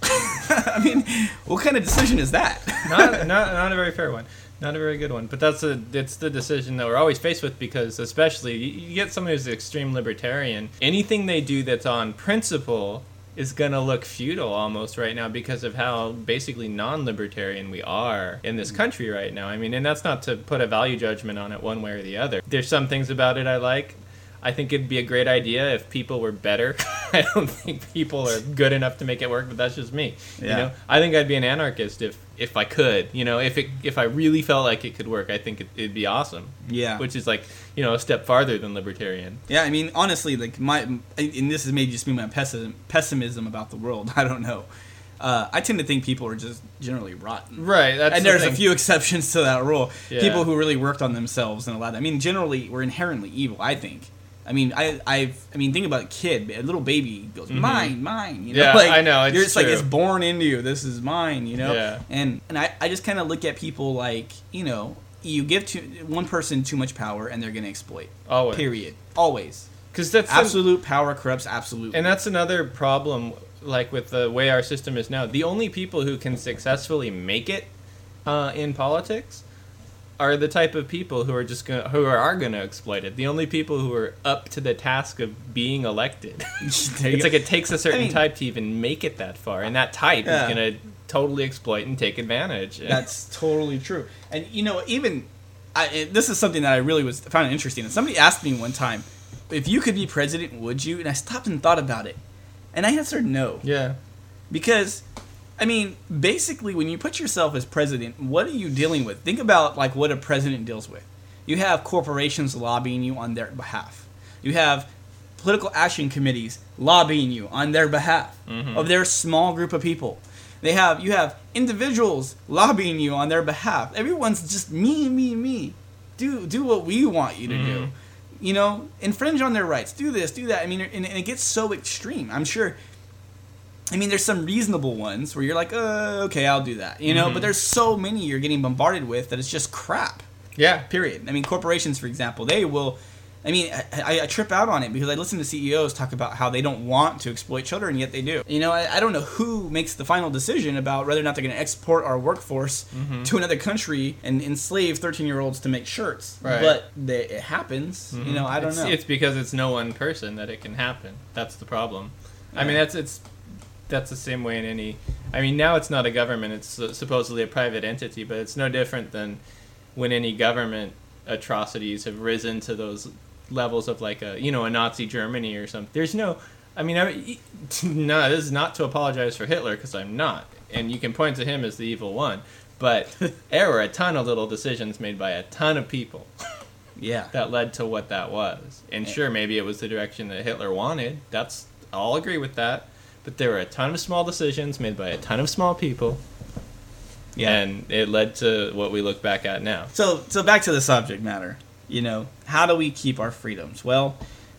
I mean, what kind of decision is that? not, not not a very fair one, not a very good one. But that's a it's the decision that we're always faced with, because especially you, you get someone who's an extreme libertarian. Anything they do that's on principle is gonna look futile almost right now, because of how basically non-libertarian we are in this country right now. I mean, and that's not to put a value judgment on it one way or the other. There's some things about it I like. I think it'd be a great idea if people were better. I don't think people are good enough to make it work, but that's just me. Yeah. You know, I think I'd be an anarchist if, if I could. You know, if it if I really felt like it could work, I think it, it'd be awesome. Yeah. Which is like, you know, a step farther than libertarian. Yeah, I mean, honestly, like my, and this is maybe just me, my pessimism, pessimism about the world. I don't know. Uh, I tend to think people are just generally rotten. Right. That's and the there's a thing. few exceptions to that rule. Yeah. People who really worked on themselves and a lot. Of, I mean, generally, we're inherently evil. I think. I mean, I, I've, I mean, think about a kid, a little baby goes, Mhm. mine, mine. You know, Yeah, like, I know, it's you're just like true. it's born into you. This is mine. You know. Yeah. And and I, I just kind of look at people like, you know, you give to one person too much power and they're gonna exploit. Always. Period. Always. Because that's Absolute power corrupts absolutely. And that's another problem, like with the way our system is now. The only people who can successfully make it uh, in politics are the type of people who are just gonna, who are going to exploit it. The only people who are up to the task of being elected. It's like it takes a certain I mean, type to even make it that far, and that type yeah. is going to totally exploit and take advantage. That's totally true. And you know, even I, it, this is something that I really was found interesting. And somebody asked me one time, if you could be president, would you? And I stopped and thought about it, and I answered no. Yeah, because. I mean, basically, when you put yourself as president, what are you dealing with? Think about like what a president deals with. You have corporations lobbying you on their behalf. You have political action committees lobbying you on their behalf mm-hmm. of their small group of people. They have you have individuals lobbying you on their behalf. Everyone's just me, me, me. Do do what we want you to mm-hmm. do. You know, infringe on their rights. Do this, do that. I mean, and, and it gets so extreme. I'm sure. I mean, there's some reasonable ones where you're like, uh, okay, I'll do that, you know. Mm-hmm. But there's so many you're getting bombarded with that it's just crap. Yeah. Period. I mean, corporations, for example, they will. I mean, I, I trip out on it because I listen to C E Os talk about how they don't want to exploit children, yet they do. You know, I, I don't know who makes the final decision about whether or not they're going to export our workforce mm-hmm. to another country and enslave thirteen-year-olds to make shirts. Right. But they, it happens. Mm-hmm. You know, I don't it's, know. It's because it's no one person that it can happen. That's the problem. Yeah. I mean, that's it's. That's the same way in any... I mean, now it's not a government. It's supposedly a private entity, but it's no different than when any government atrocities have risen to those levels of like a, you know, a Nazi Germany or something. There's no... I mean, I, no, this is not to apologize for Hitler, because I'm not. And you can point to him as the evil one. But there were a ton of little decisions made by a ton of people. Yeah. That led to what that was. And sure, maybe it was the direction that Hitler wanted. That's... I'll agree with that. But there were a ton of small decisions made by a ton of small people, yeah. and it led to what we look back at now. So, so back to the subject matter. You know, how do we keep our freedoms? Well,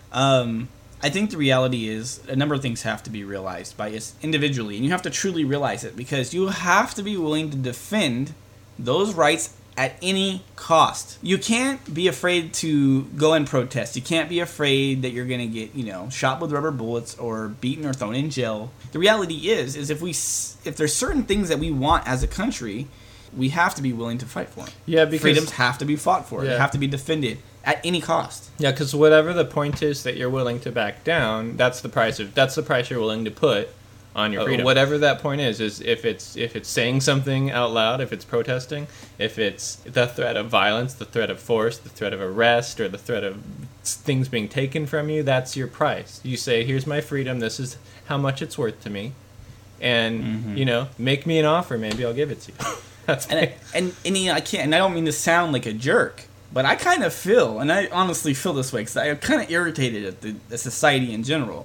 um, I think the reality is a number of things have to be realized by us individually, and you have to truly realize it because you have to be willing to defend those rights at any cost. You can't be afraid to go and protest. You can't be afraid that you're going to get, you know, shot with rubber bullets or beaten or thrown in jail. The reality is, is if we, if there's certain things that we want as a country, we have to be willing to fight for them. Yeah, because freedoms have to be fought for. Yeah. They have to be defended at any cost. Yeah, because whatever the point is that you're willing to back down, that's the price of that's the price you're willing to put on your freedom. Uh, whatever that point is, is if it's if it's saying something out loud, if it's protesting, if it's the threat of violence, the threat of force, the threat of arrest, or the threat of things being taken from you, that's your price. You say, here's my freedom, this is how much it's worth to me, and mm-hmm. you know, make me an offer, maybe I'll give it to you. That's and, I, and and you know, I can't, and I don't mean to sound like a jerk, but I kind of feel, and I honestly feel this way because I'm kind of irritated at the, the society in general.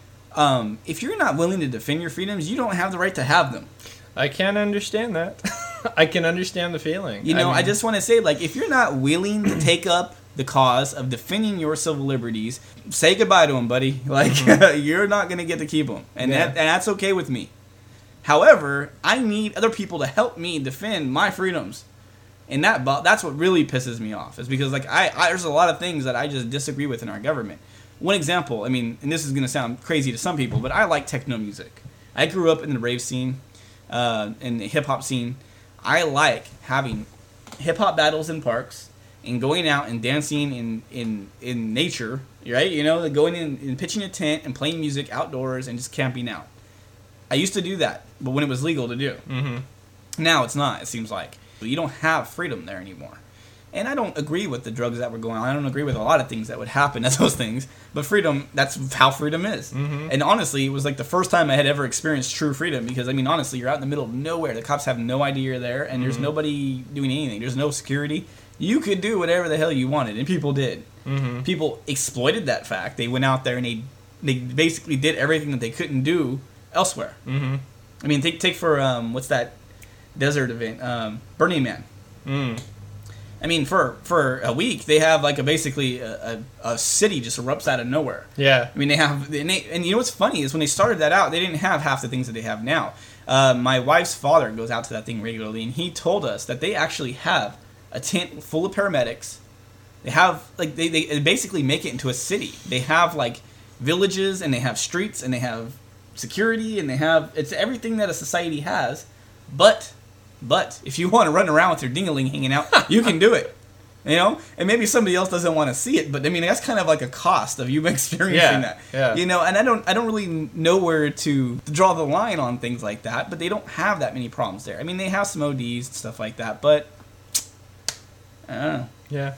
Um, if you're not willing to defend your freedoms, you don't have the right to have them. I can understand that. I can understand the feeling. You know, I, mean, I just want to say, like, if you're not willing to take up the cause of defending your civil liberties, say goodbye to them, buddy. Like, mm-hmm. you're not going to get to keep them. And, yeah. that, and that's okay with me. However, I need other people to help me defend my freedoms. And that that's what really pisses me off. Is because, like, I, I there's a lot of things that I just disagree with in our government. One example, I mean, and this is going to sound crazy to some people, but I like techno music. I grew up in the rave scene, uh, in the hip-hop scene. I like having hip-hop battles in parks and going out and dancing in, in, in nature, right? You know, going in and pitching a tent and playing music outdoors and just camping out. I used to do that, but when it was legal to do. Mm-hmm. Now it's not, it seems like. You don't have freedom there anymore. And I don't agree with the drugs that were going on. I don't agree with a lot of things that would happen at those things. But freedom, that's how freedom is. Mm-hmm. And honestly, it was like the first time I had ever experienced true freedom. Because, I mean, honestly, you're out in the middle of nowhere. The cops have no idea you're there. And mm-hmm. there's nobody doing anything. There's no security. You could do whatever the hell you wanted. And people did. Mm-hmm. People exploited that fact. They went out there and they they basically did everything that they couldn't do elsewhere. Mm-hmm. I mean, take, take for, um, what's that desert event? Um, Burning Man. Mm. I mean, for, for a week, they have like a basically a, a, a city just erupts out of nowhere. Yeah. I mean, they have, and, they, and you know what's funny is when they started that out, they didn't have half the things that they have now. Uh, my wife's father goes out to that thing regularly, and he told us that they actually have a tent full of paramedics. They have, like, they, they basically make it into a city. They have, like, villages, and they have streets, and they have security, and they have, it's everything that a society has, but But if you want to run around with your ding-a-ling hanging out, you can do it. You know, and maybe somebody else doesn't want to see it, but I mean that's kind of like a cost of you experiencing yeah, that. Yeah. You know, and I don't, I don't really know where to draw the line on things like that. But they don't have that many problems there. I mean, they have some O Ds and stuff like that, but I don't know. Yeah.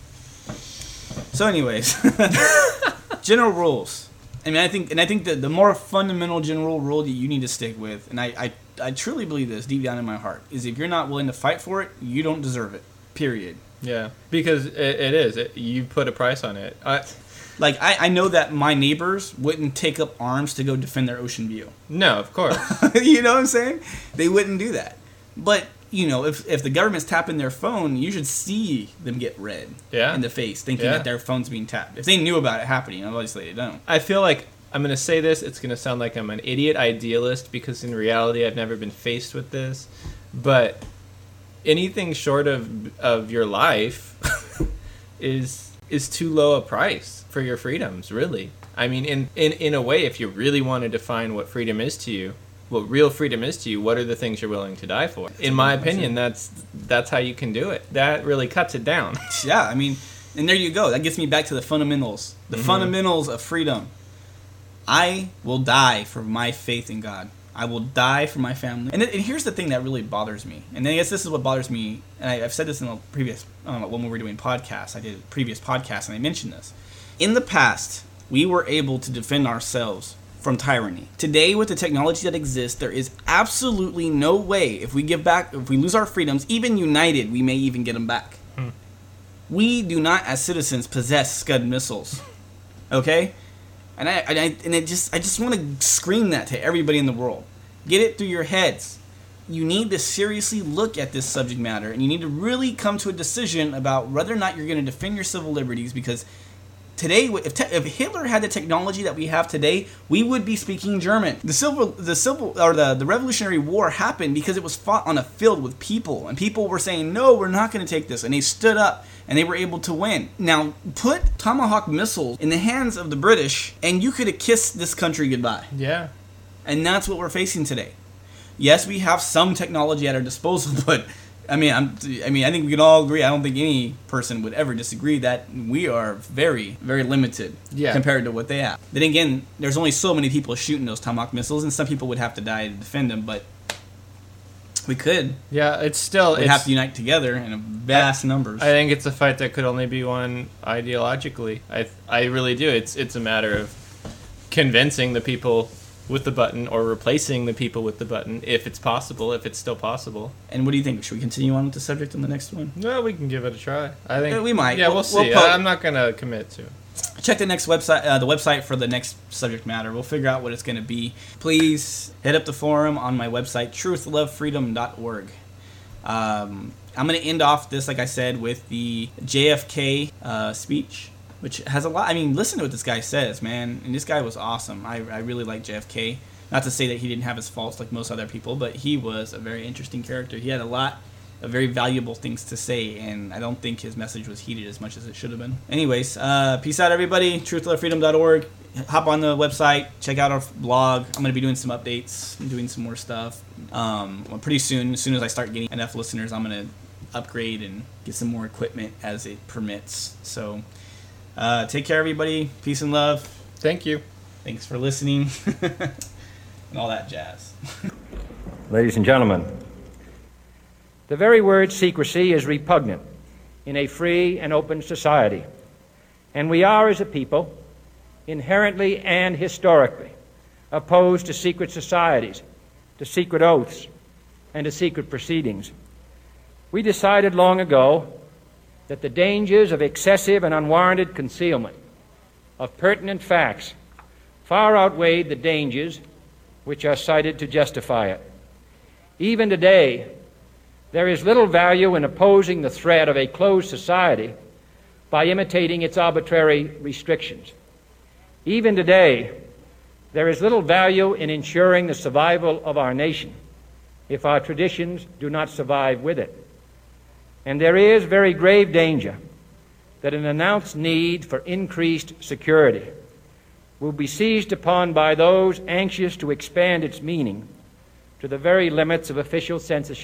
So, anyways, general rules. I mean, I think, and I think that the more fundamental general rule that you need to stick with, and I, I, I truly believe this deep down in my heart, is if you're not willing to fight for it, you don't deserve it. Period. Yeah, because it, it is. It, you put a price on it. I, like, I, I know that my neighbors wouldn't take up arms to go defend their ocean view. No, of course. You know what I'm saying? They wouldn't do that. But, you know, if, if the government's tapping their phone, you should see them get red yeah. in the face, thinking yeah. that their phone's being tapped. If they knew about it happening, obviously they don't. I feel like I'm going to say this. It's going to sound like I'm an idiot idealist because in reality I've never been faced with this. But anything short of of your life is is too low a price for your freedoms, really. I mean, in, in, in a way, if you really want to define what freedom is to you, what real freedom is to you, what are the things you're willing to die for? In my opinion, that's that's how you can do it. That really cuts it down. Yeah, I mean, and there you go. That gets me back to the fundamentals. The mm-hmm. fundamentals of freedom. I will die for my faith in God. I will die for my family. And, it, and here's the thing that really bothers me. And I guess this is what bothers me. And I, I've said this in a previous, I don't know, when we were doing podcasts. I did a previous podcast and I mentioned this. In the past, we were able to defend ourselves from tyranny. Today, with the technology that exists, there is absolutely no way, if we give back, if we lose our freedoms, even united, we may even get them back. Hmm. We do not, as citizens, possess Scud missiles. Okay? And I, and I and it just I just want to scream that to everybody in the world. Get it through your heads. You need to seriously look at this subject matter, and you need to really come to a decision about whether or not you're going to defend your civil liberties. Because today, if, te- if Hitler had the technology that we have today, we would be speaking German. The civil the civil or the the Revolutionary War happened because it was fought on a field with people, and people were saying, "No, we're not going to take this," and they stood up. And they were able to win. Now, put Tomahawk missiles in the hands of the British, and you could have kissed this country goodbye. Yeah. And that's what we're facing today. Yes, we have some technology at our disposal, but I mean, I'm, I mean, I think we can all agree. I don't think any person would ever disagree that we are very, very limited yeah. compared to what they have. Then again, there's only so many people shooting those Tomahawk missiles, and some people would have to die to defend them, but we could. Yeah, it's still... We'd it's, have to unite together in vast I, numbers. I think it's a fight that could only be won ideologically. I I really do. It's it's a matter of convincing the people with the button or replacing the people with the button, if it's possible, if it's still possible. And what do you think? Should we continue on with the subject in the next one? No, we can give it a try. I think yeah, we might. Yeah, we'll, we'll see. We'll po- I'm not going to commit to it. Check the next website, uh, the website for the next subject matter. We'll figure out what it's going to be. Please hit up the forum on my website, truth love freedom dot org. Um, I'm going to end off this, like I said, with the J F K uh, speech, which has a lot. I mean, listen to what this guy says, man. And this guy was awesome. I, I really like J F K. Not to say that he didn't have his faults like most other people, but he was a very interesting character. He had a lot of very valuable things to say, and I don't think his message was heeded as much as it should have been. Anyways, uh, peace out, everybody. truth love freedom dot org. Hop on the website, check out our blog. I'm going to be doing some updates, doing some more stuff. Um, well, pretty soon, as soon as I start getting enough listeners, I'm going to upgrade and get some more equipment as it permits. So, uh, take care, everybody. Peace and love. Thank you. Thanks for listening. And all that jazz. Ladies and gentlemen, the very word secrecy is repugnant in a free and open society. And we are, as a people, inherently and historically opposed to secret societies, to secret oaths, and to secret proceedings. We decided long ago that the dangers of excessive and unwarranted concealment of pertinent facts far outweighed the dangers which are cited to justify it. Even today, there is little value in opposing the threat of a closed society by imitating its arbitrary restrictions. Even today, there is little value in ensuring the survival of our nation if our traditions do not survive with it. And there is very grave danger that an announced need for increased security will be seized upon by those anxious to expand its meaning to the very limits of official censorship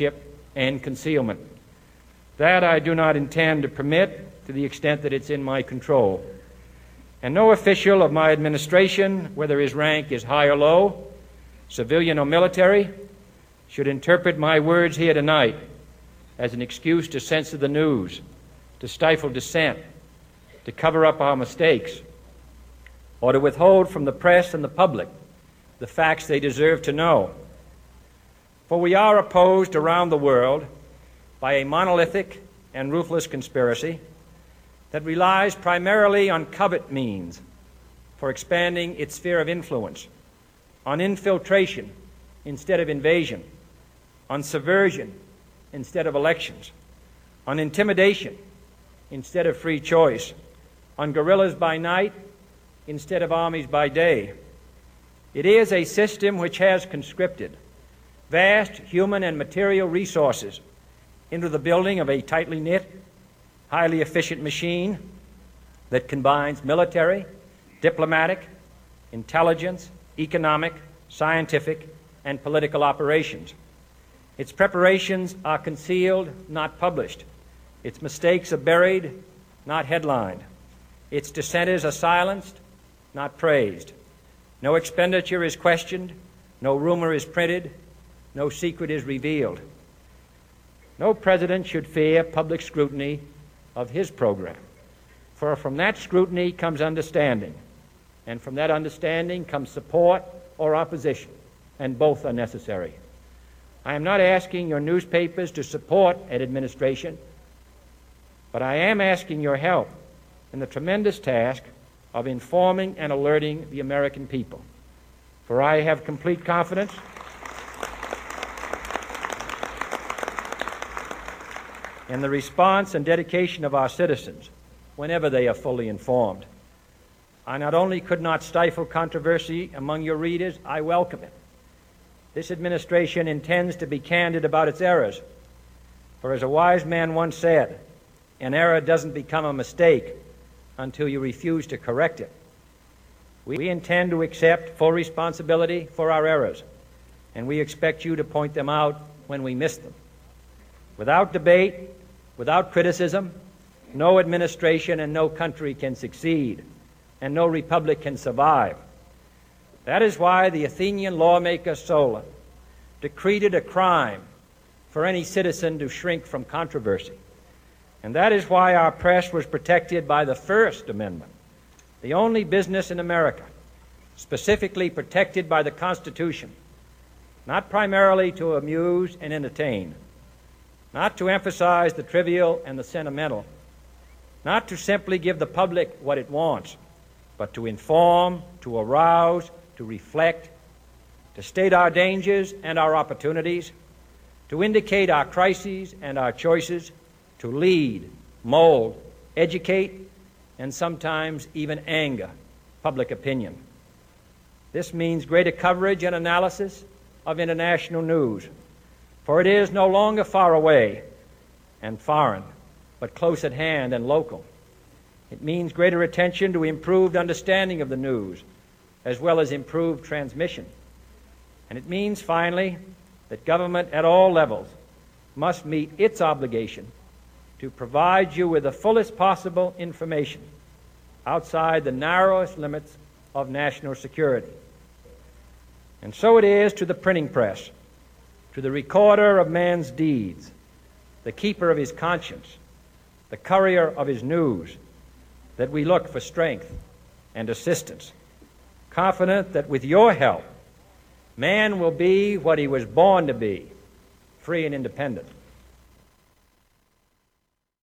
and concealment. That I do not intend to permit to the extent that it's in my control. And no official of my administration, whether his rank is high or low, civilian or military, should interpret my words here tonight as an excuse to censor the news, to stifle dissent, to cover up our mistakes, or to withhold from the press and the public the facts they deserve to know. For we are opposed around the world by a monolithic and ruthless conspiracy that relies primarily on covert means for expanding its sphere of influence, on infiltration instead of invasion, on subversion instead of elections, on intimidation instead of free choice, on guerrillas by night instead of armies by day. It is a system which has conscripted vast human and material resources into the building of a tightly knit, highly efficient machine that combines military, diplomatic, intelligence, economic, scientific, and political operations. Its preparations are concealed, not published. Its mistakes are buried, not headlined. Its dissenters are silenced, not praised. No expenditure is questioned, no rumor is printed, no secret is revealed. No president should fear public scrutiny of his program, for from that scrutiny comes understanding, and from that understanding comes support or opposition, and both are necessary. I am not asking your newspapers to support an administration, but I am asking your help in the tremendous task of informing and alerting the American people. For I have complete confidence in the response and dedication of our citizens whenever they are fully informed. I not only could not stifle controversy among your readers, I welcome it. This administration intends to be candid about its errors. For as a wise man once said, an error doesn't become a mistake until you refuse to correct it. We intend to accept full responsibility for our errors, and we expect you to point them out when we miss them. Without debate, without criticism, no administration and no country can succeed, and no republic can survive. That is why the Athenian lawmaker Solon decreed it a crime for any citizen to shrink from controversy. And that is why our press was protected by the First Amendment, the only business in America specifically protected by the Constitution, not primarily to amuse and entertain, not to emphasize the trivial and the sentimental, not to simply give the public what it wants, but to inform, to arouse, to reflect, to state our dangers and our opportunities, to indicate our crises and our choices, to lead, mold, educate, and sometimes even anger public opinion. This means greater coverage and analysis of international news, for it is no longer far away and foreign, but close at hand and local. It means greater attention to improved understanding of the news, as well as improved transmission. And it means, finally, that government at all levels must meet its obligation to provide you with the fullest possible information outside the narrowest limits of national security. And so it is to the printing press, to the recorder of man's deeds, the keeper of his conscience, the courier of his news, that we look for strength and assistance, confident that with your help, man will be what he was born to be, free and independent.